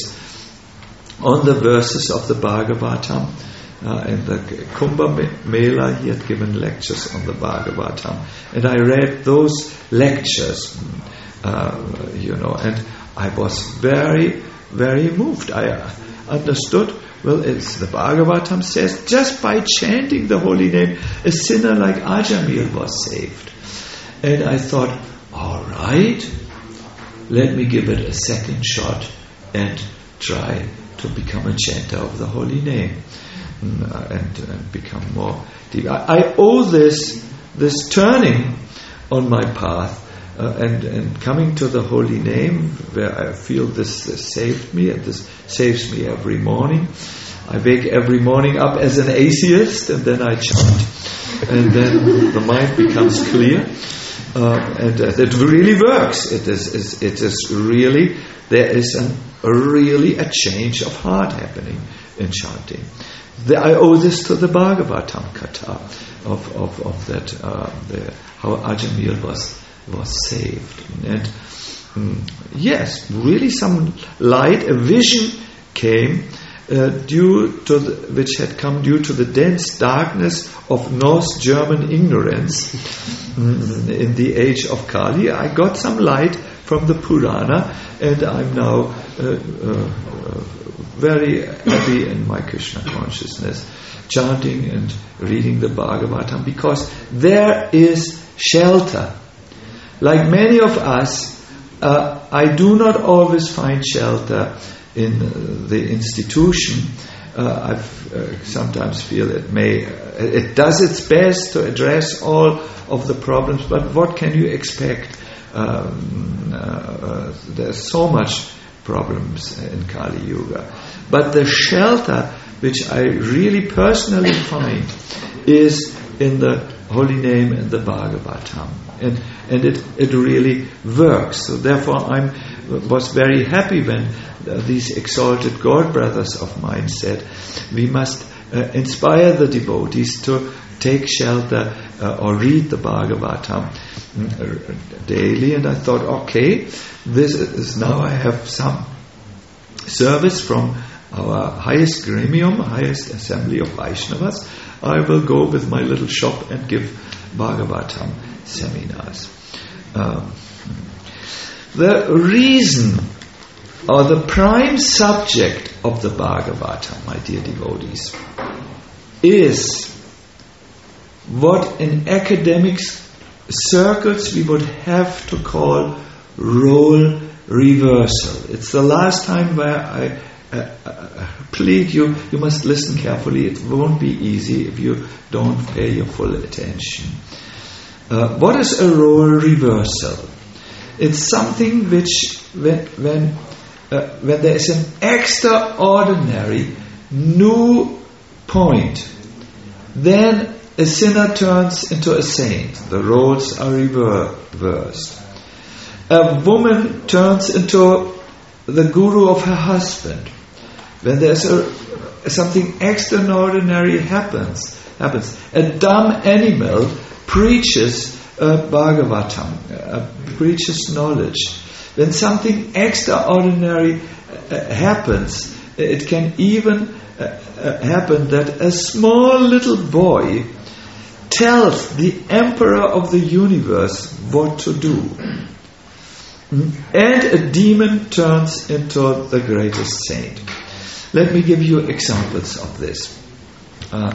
on the verses of the Bhagavatam. Uh, in the Kumbh Mela, he had given lectures on the Bhagavatam, and I read those lectures, uh, you know, and I was very, very moved. I understood, well, it's the Bhagavatam says, just by chanting the holy name, a sinner like Ajamil was saved. And I thought, all right, let me give it a second shot and try to become a chanter of the holy name. And, and become more deep. I, I owe this this turning on my path uh, and and coming to the holy name, where I feel this, this saved me, and this saves me every morning. I wake every morning up as an atheist, and then I chant. and then the mind becomes clear, uh, and uh, it really works. It is, is it is really there is an, a really a change of heart happening in chanting. The, I owe this to the Bhagavatam Katha of of of that uh, the, how Ajamil was was saved, and um, yes, really some light, a vision came. Uh, due to the, which had come due to the dense darkness of North German ignorance in the age of Kali. I got some light from the Purana, and I'm now uh, uh, very happy in my Krishna consciousness, chanting and reading the Bhagavatam, because there is shelter. Like many of us, uh, I do not always find shelter in uh, the institution. uh, I uh, sometimes feel it may, uh, it does its best to address all of the problems, but what can you expect? Um, uh, uh, there's so much problems in Kali Yuga. But the shelter which I really personally find is in the holy name and the Bhagavatam. And and it, it really works. So therefore I was very happy when uh, these exalted God brothers of mine said, we must uh, inspire the devotees to take shelter uh, or read the Bhagavatam uh, daily. And I thought, okay, this is now I have some service from our highest gremium, highest assembly of Vaishnavas. I will go with my little shop and give Bhagavatam seminars. Um, the reason or the prime subject of the Bhagavatam, my dear devotees, is what in academic circles we would have to call role reversal. It's the last time where I uh, uh, plead you, you must listen carefully. It won't be easy if you don't pay your full attention. Uh, what is a role reversal? It's something which, when when, uh, when there is an extraordinary new point, then a sinner turns into a saint. The roles are reversed. A woman turns into the guru of her husband. When there's a something extraordinary happens, happens. A dumb animal preaches uh, Bhagavatam, uh, preaches knowledge. When something extraordinary uh, happens, it can even uh, uh, happen that a small little boy tells the emperor of the universe what to do. And a demon turns into the greatest saint. Let me give you examples of this. Uh,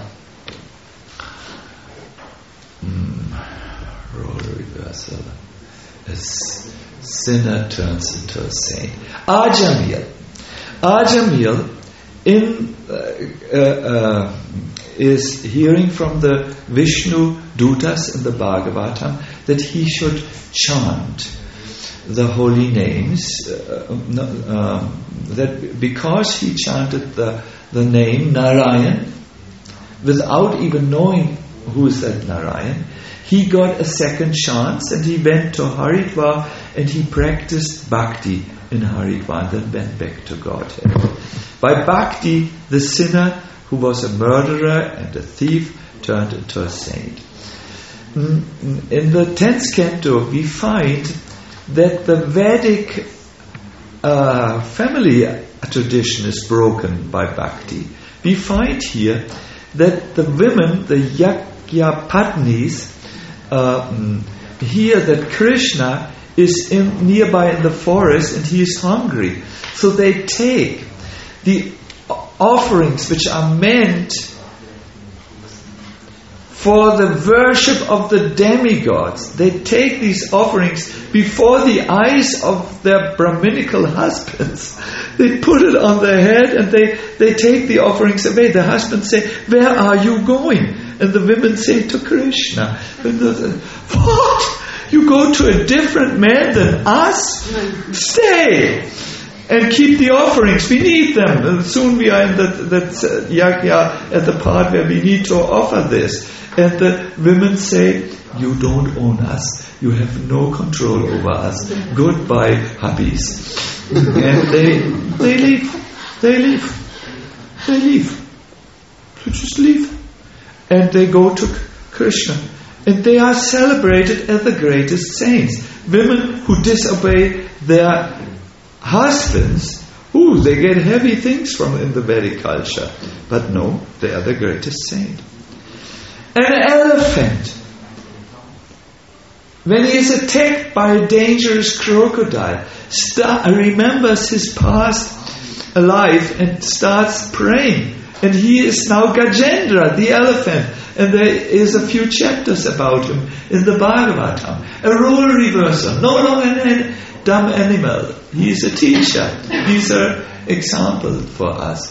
mm, role reversal. A sinner turns into a saint. Ajamil. Ajamil in uh, uh, uh, is hearing from the Vishnu Dutas in the Bhagavatam that he should chant the holy names, uh, um, that because he chanted the, the name Narayan without even knowing who is that Narayan, he got a second chance and he went to Haridwar and he practiced bhakti in Haridwar and then went back to Godhead. By bhakti, the sinner who was a murderer and a thief turned into a saint. In the tenth canto we find that the Vedic uh, family tradition is broken by bhakti. We find here that the women, the Yagyapatnis, uh, hear that Krishna is in, nearby in the forest and he is hungry. So they take the offerings which are meant for the worship of the demigods. They take these offerings before the eyes of their Brahminical husbands. They put it on their head and they, they take the offerings away. The husbands say, "Where are you going?" And the women say, "To Krishna." And the, what? You go to a different man than us? Stay! And keep the offerings. We need them. And soon we are in that, that uh, yagya at the part where we need to offer this. And the women say, you don't own us. You have no control over us. Goodbye, hubbies. And they they leave. They leave. They leave. They just leave. And they go to Krishna. And they are celebrated as the greatest saints. Women who disobey their husbands, ooh, they get heavy things from in the Vedic culture. But no, they are the greatest saint. An elephant, when he is attacked by a dangerous crocodile, start, remembers his past life and starts praying. And he is now Gajendra, the elephant. And there is a few chapters about him in the Bhagavatam. A role reversal, no longer a dumb animal. He is a teacher. He's an example for us.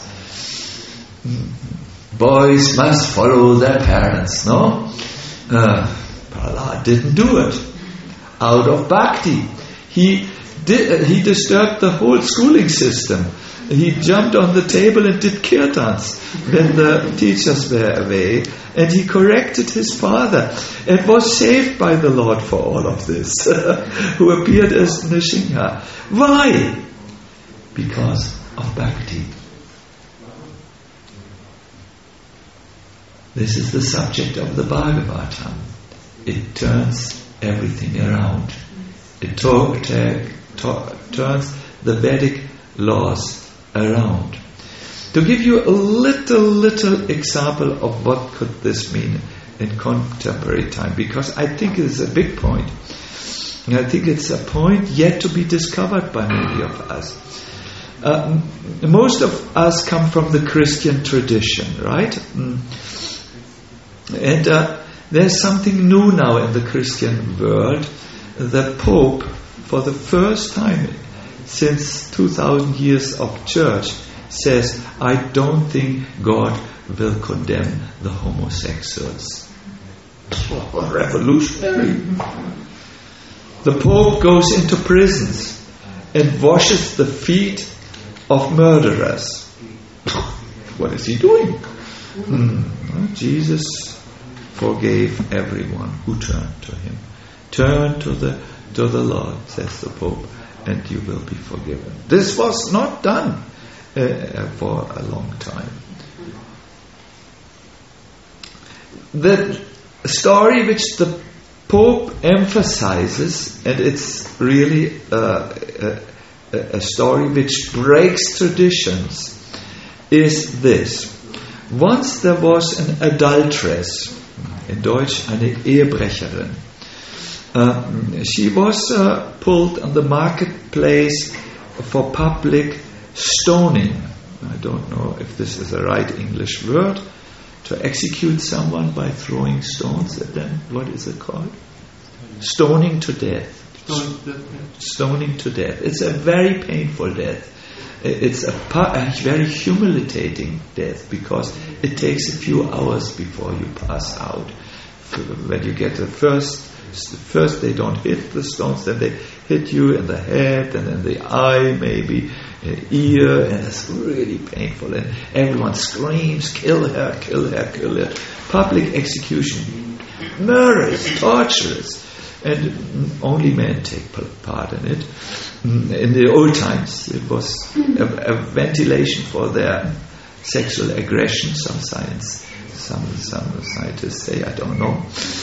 Boys must follow their parents, no? Uh, Prahlad didn't do it. Out of bhakti. He did, uh, he disturbed the whole schooling system. He jumped on the table and did kirtans when the teachers were away, and he corrected his father and was saved by the Lord for all of this, who appeared as Nrsimha. Why? Because of bhakti. This is the subject of the Bhagavatam. It turns everything around. It to- to- to- turns the Vedic laws around. To give you a little, little example of what could this mean in contemporary time, because I think it is a big point. And I think it's a point yet to be discovered by many of us. Uh, most of us come from the Christian tradition, right? Mm. And uh, there's something new now in the Christian world. The Pope, for the first time since two thousand years of church, says, I don't think God will condemn the homosexuals. Oh, revolutionary. The Pope goes into prisons and washes the feet of murderers. What is he doing? Mm. Well, Jesus forgave everyone who turned to him. Turn to the to the Lord, says the Pope, and you will be forgiven. This was not done uh, for a long time. The story which the Pope emphasizes, and it's really uh, a, a story which breaks traditions, is this. Once there was an adulteress, in Deutsch eine Ehebrecherin. Uh, she was uh, pulled on the marketplace for public stoning. I don't know if this is the right English word. To execute someone by throwing stones at them. What is it called? Stoning to death. Stoning to death. Stoning to death. It's a very painful death. It's a, a very humiliating death, because it takes a few hours before you pass out. When you get the first, first they don't hit the stones, then they hit you in the head and in the eye, maybe ear, and it's really painful. And everyone screams, "Kill her! Kill her! Kill her!" Public execution, murderous, torturous. And only men take part in it. In the old times, it was a, a ventilation for their sexual aggression. Some science, some some scientists say, I don't know.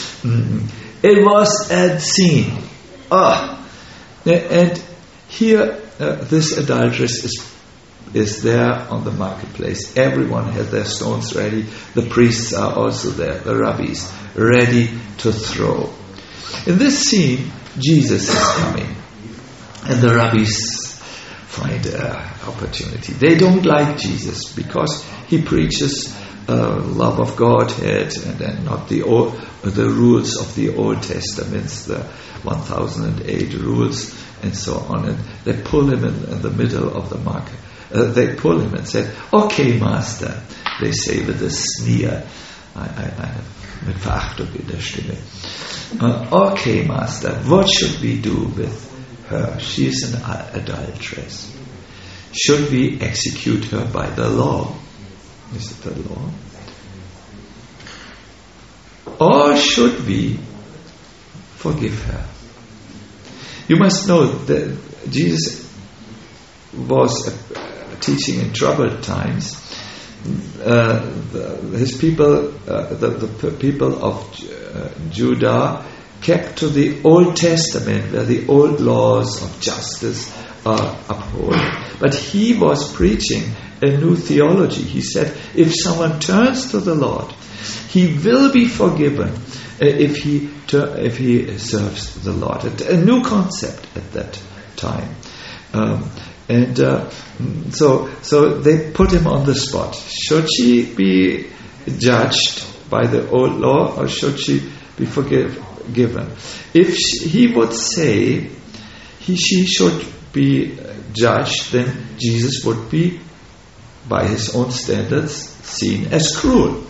It was a scene. Ah, and here uh, this adulteress is is there on the marketplace. Everyone has their stones ready. The priests are also there. The rabbis ready to throw. In this scene, Jesus is coming, and the rabbis find an opportunity. They don't like Jesus because he preaches uh, love of Godhead and then not the old, the rules of the Old Testaments, the one thousand eight rules and so on. And they pull him in, in the middle of the market. Uh, they pull him and say, "Okay, Master," they say with a sneer. I, I, I have mit Verachtung in der Stimme. Uh, okay, Master, what should we do with her? She is an adulteress. Should we execute her by the law? Is it the law? should we forgive her? You must know that Jesus was uh, teaching in troubled times. Uh, the, his people, uh, the, the people of uh, Judah, kept to the Old Testament, where the old laws of justice are upheld. But he was preaching a new theology. He said, if someone turns to the Lord, he will be forgiven uh, if he ter- if he serves the Lord. A, a new concept at that time. Um, and uh, so so they put him on the spot. Should she be judged by the old law, or should she be forgiven? If she, he would say he she should be judged, then Jesus would be, by his own standards, seen as cruel.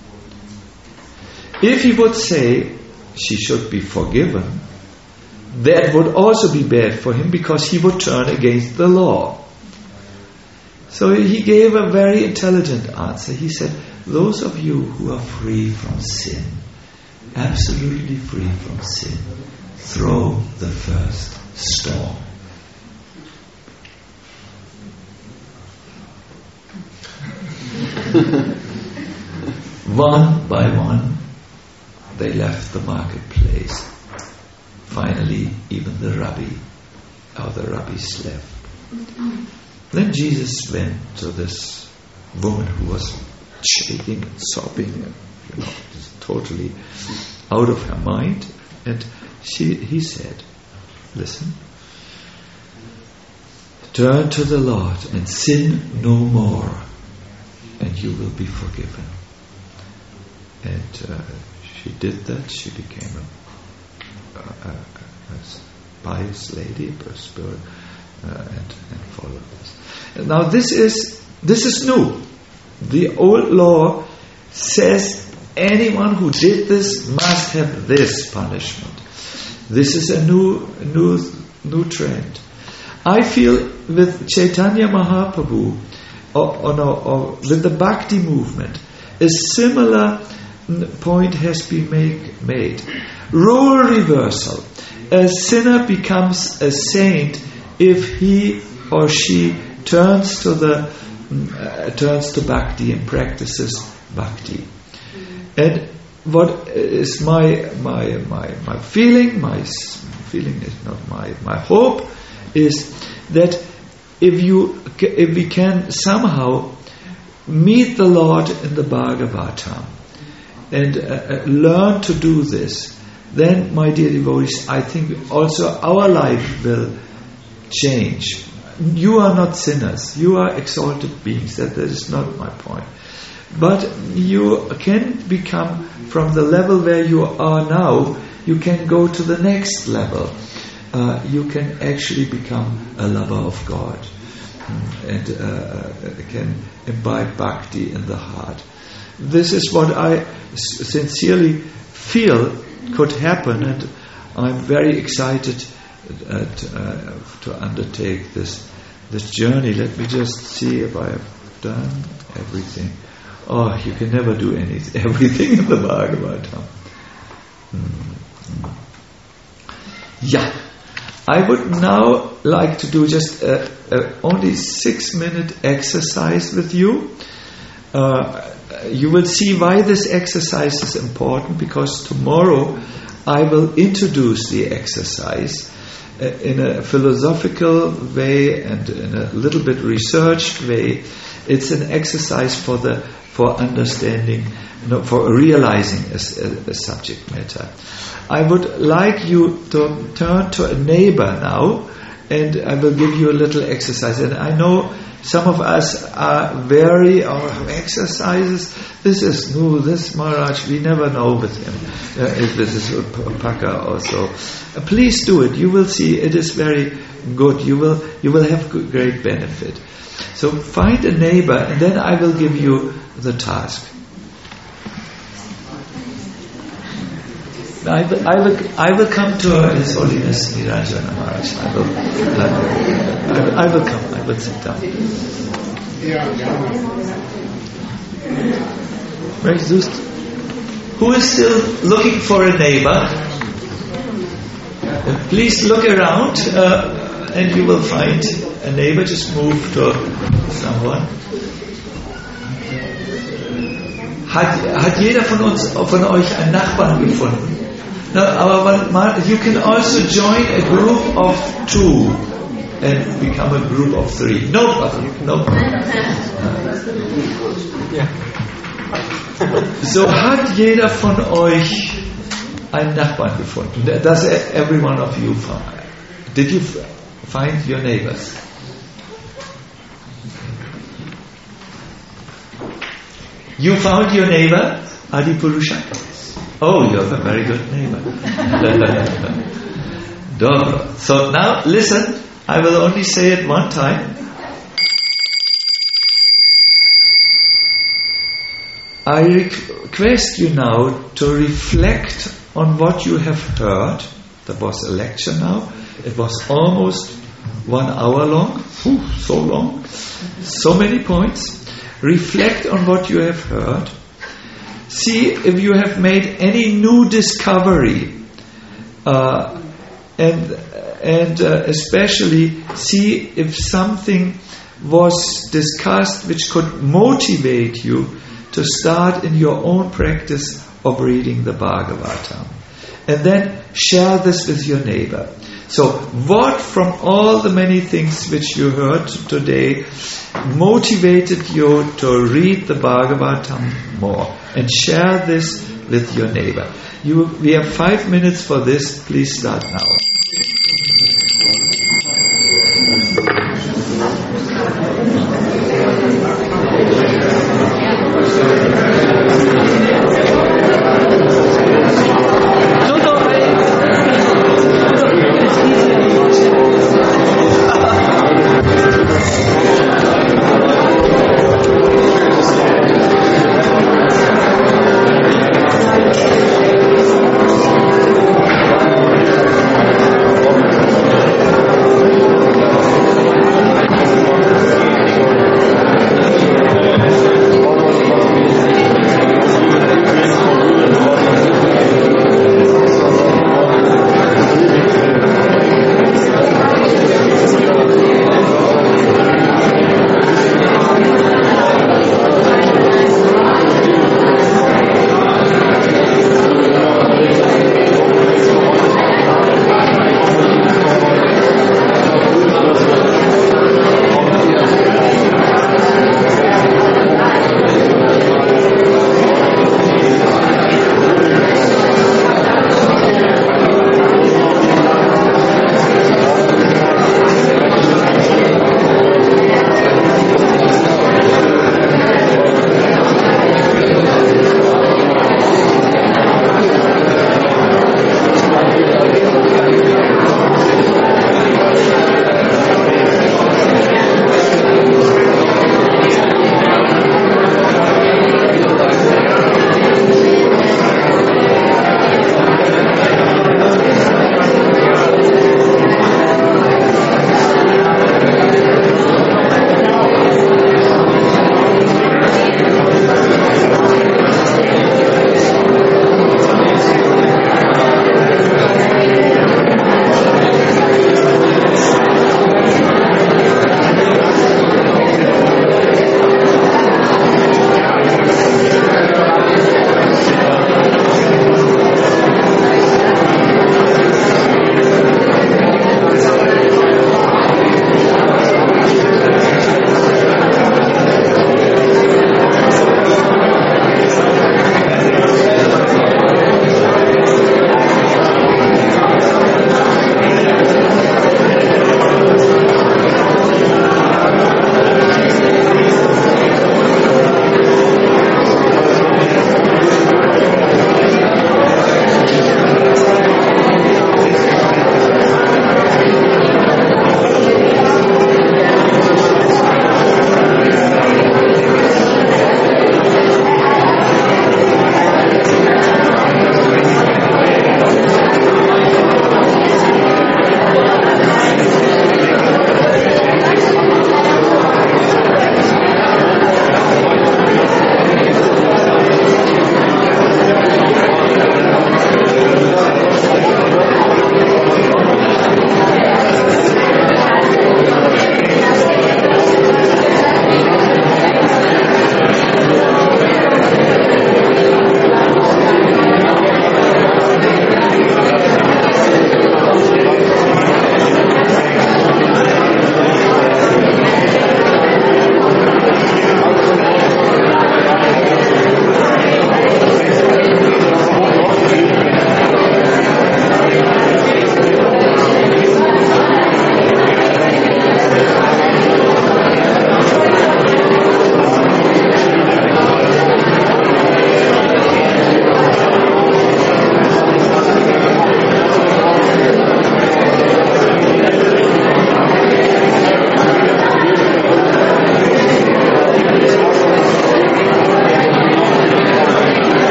If he would say she should be forgiven, that would also be bad for him, because he would turn against the law. So he gave a very intelligent answer. He said, those of you who are free from sin, absolutely free from sin, throw the first stone. One by one, they left the marketplace. Finally, even the rabbi, or the rabbis left. Then Jesus went to this woman who was shaking and sobbing, and, you know, just totally out of her mind. And she, he said, listen, turn to the Lord and sin no more, and you will be forgiven. And uh, she did that. She became a, a, a, a pious lady, a spirit, uh, and, and followed this. And now this is this is new. The old law says anyone who did this must have this punishment. This is a new new new trend. I feel with Chaitanya Mahaprabhu, or, or, no, or with the Bhakti movement, a similar point has been make, made. Role reversal. A sinner becomes a saint if he or she turns to the uh, turns to Bhakti and practices Bhakti. And what is my my my my feeling? My feeling is not my my hope is that if you if we can somehow meet the Lord in the Bhagavatam and uh, learn to do this, then, my dear devotees, I think also our life will change. You are not sinners. You are exalted beings. That, that is not my point. But you can become, from the level where you are now, you can go to the next level. Uh, you can actually become a lover of God and uh, can imbibe bhakti in the heart. This is what I sincerely feel could happen, and I'm very excited at, uh, to undertake this this journey. Let me just see if I have done everything. Oh, you can never do anything, everything in the Bhagavatam. Mm-hmm. Yeah, I would now like to do just a, a only six minute exercise with you. Uh, you will see why this exercise is important, because tomorrow I will introduce the exercise uh, in a philosophical way and in a little bit researched way. It's an exercise for the for understanding, you know, for realizing a, a, a subject matter. I would like you to turn to a neighbor now, and I will give you a little exercise. And I know some of us are very, oh, exercises, this is new, this Maharaj, we never know with him, uh, if this is Paka also. Uh, please do it, you will see it is very good, you will you will have good, great benefit. So find a neighbor, and then I will give you the task. I will, I will, I will come to His Holiness Niranjana Maharaj. I will, I will, I will come. I will sit down. Where is this? who is still looking for a neighbor? Uh, please look around uh, and you will find a neighbor. Just move to someone. Hat, hat jeder von uns, von euch einen Nachbarn gefunden? No, aber man, you can also join a group of two and become a group of three. No problem. No problem. So hat jeder von euch einen Nachbarn gefunden? Does every one of you find? Did you find your neighbors? You found your neighbor, Adipurusha? Oh, you have a very good neighbor. Dobro. So now listen, I will only say it one time. I request you now to reflect on what you have heard. There was a lecture now. It was almost one hour long. Whew, so long. So many points. Reflect on what you have heard. See if you have made any new discovery. Uh, and and uh, especially see if something was discussed which could motivate you to start in your own practice of reading the Bhagavatam. And then share this with your neighbor. So, what from all the many things which you heard today motivated you to read the Bhagavatam more? And share this with your neighbor. You, we have five minutes for this. Please start now.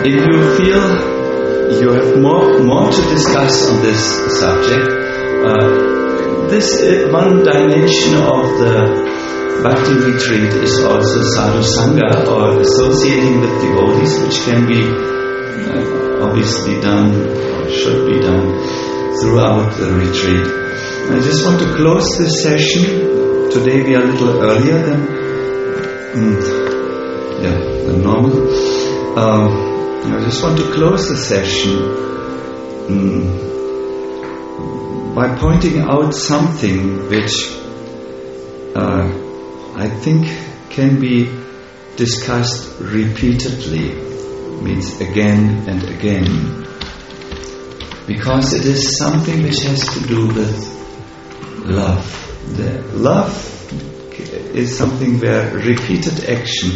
if you feel you have more more to discuss on this subject, uh, this uh, one dimension of the Bhakti retreat is also sadhu sangha, or associating with devotees, which can be uh, obviously done or should be done throughout the retreat. I just want to close this session. Today we are a little earlier than mm, yeah than normal. Um, I just want to close the session mm, by pointing out something which uh, I think can be discussed repeatedly, means again and again, because it is something which has to do with love. The love is something where repeated action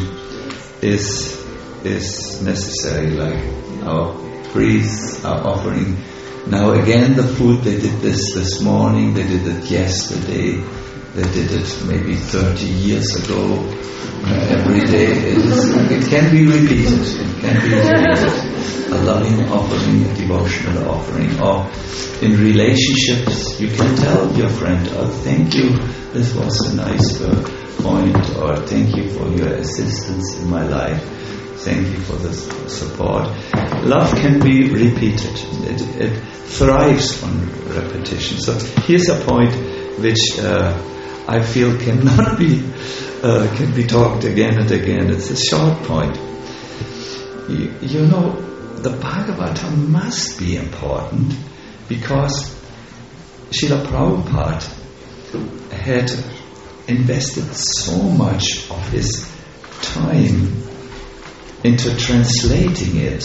is is necessary, like our priests are offering now again the food. They did this this morning, they did it yesterday, they did it maybe thirty years ago. Uh, every day it, is, it can be repeated. It can be repeated. A loving offering, a devotional offering, or in relationships you can tell your friend, oh, thank you, this was a nice uh, point, or thank you for your assistance in my life, thank you for the support. Love can be repeated. It, it thrives on repetition. So here's a point which uh, I feel cannot be uh, can be talked again and again. It's a short point. You, you know, the Bhagavatam must be important, because Srila Prabhupada had invested so much of his time into translating it.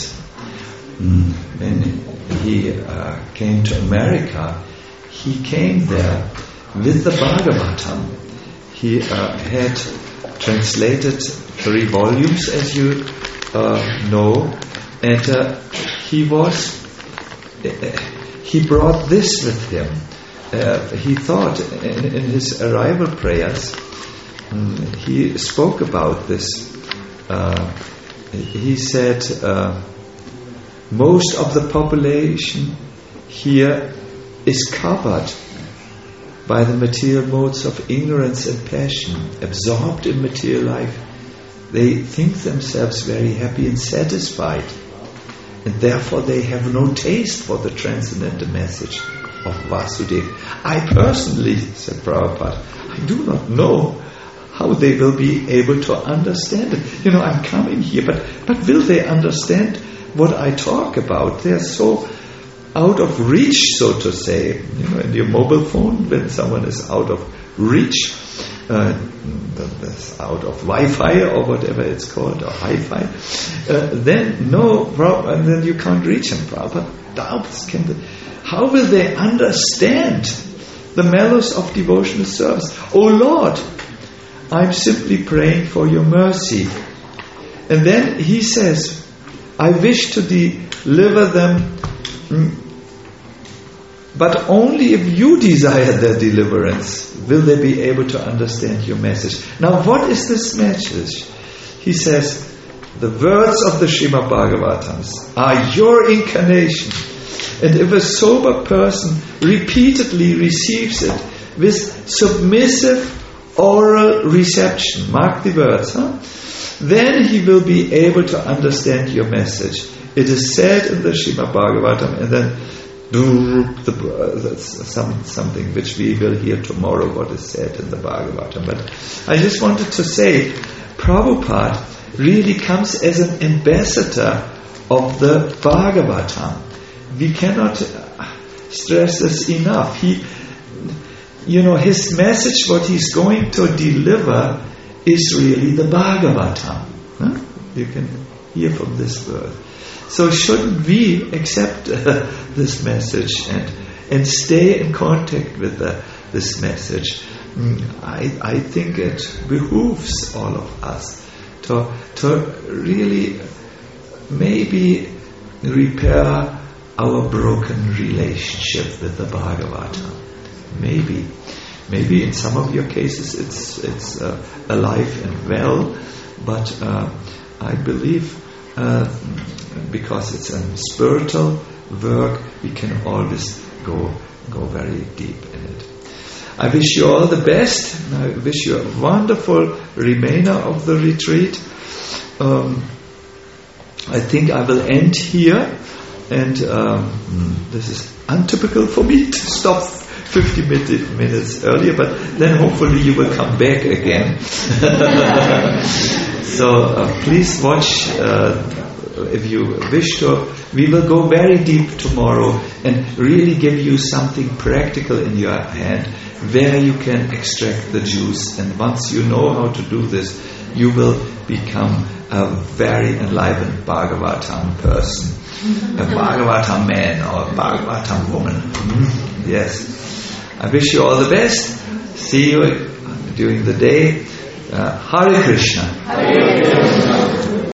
Mm. When he uh, came to America, he came there with the Bhagavatam. He uh, had translated three volumes, as you uh, know, and uh, he was uh, he brought this with him. Uh, he thought in, in his arrival prayers, um, he spoke about this. Uh, he said, uh, most of the population here is covered by the material modes of ignorance and passion, absorbed in material life. They think themselves very happy and satisfied, and therefore they have no taste for the transcendental message of Vasudeva. I personally, said Prabhupada, I do not know how they will be able to understand it. You know, I'm coming here, but, but will they understand what I talk about? They're so out of reach, so to say. You know, in your mobile phone, when someone is out of reach, uh, out of Wi-Fi or whatever it's called, or hi-fi, uh, then no problem, and then you can't reach him. Prabhupada doubts, can they, how will they understand the mellows of devotional service? Oh Lord, I'm simply praying for your mercy. And then he says, I wish to deliver them, but only if you desire their deliverance will they be able to understand your message. Now, what is this message? He says, the words of the Srimad Bhagavatams are your incarnation. And if a sober person repeatedly receives it with submissive oral reception, mark the words, huh? then he will be able to understand your message. It is said in the Srimad Bhagavatam, and then the, that's some, something which we will hear tomorrow, what is said in the Bhagavatam. But I just wanted to say, Prabhupada really comes as an ambassador of the Bhagavatam. We cannot stress this enough. He, you know, his message, what he's going to deliver, is really the Bhagavatam. Huh? You can hear from this word. So shouldn't we accept uh, this message and and stay in contact with uh, this message? Mm, I I think it behooves all of us to to really maybe repair our broken relationship with the Bhagavatam. Maybe, maybe in some of your cases it's it's uh, alive and well, but uh, I believe. Uh, because it's a spiritual work, we can always go go very deep in it. I wish you all the best. I wish you a wonderful remainder of the retreat. Um, I think I will end here, and um, this is untypical for me to stop fifty minutes earlier, but then hopefully you will come back again. So uh, please watch uh, if you wish to. We will go very deep tomorrow and really give you something practical in your hand where you can extract the juice. And once you know how to do this, you will become a very enlivened Bhagavatam person, a Bhagavatam man or a Bhagavatam woman. Yes. I wish you all the best. See you during the day. Uh, Hare Krishna. Hare Krishna.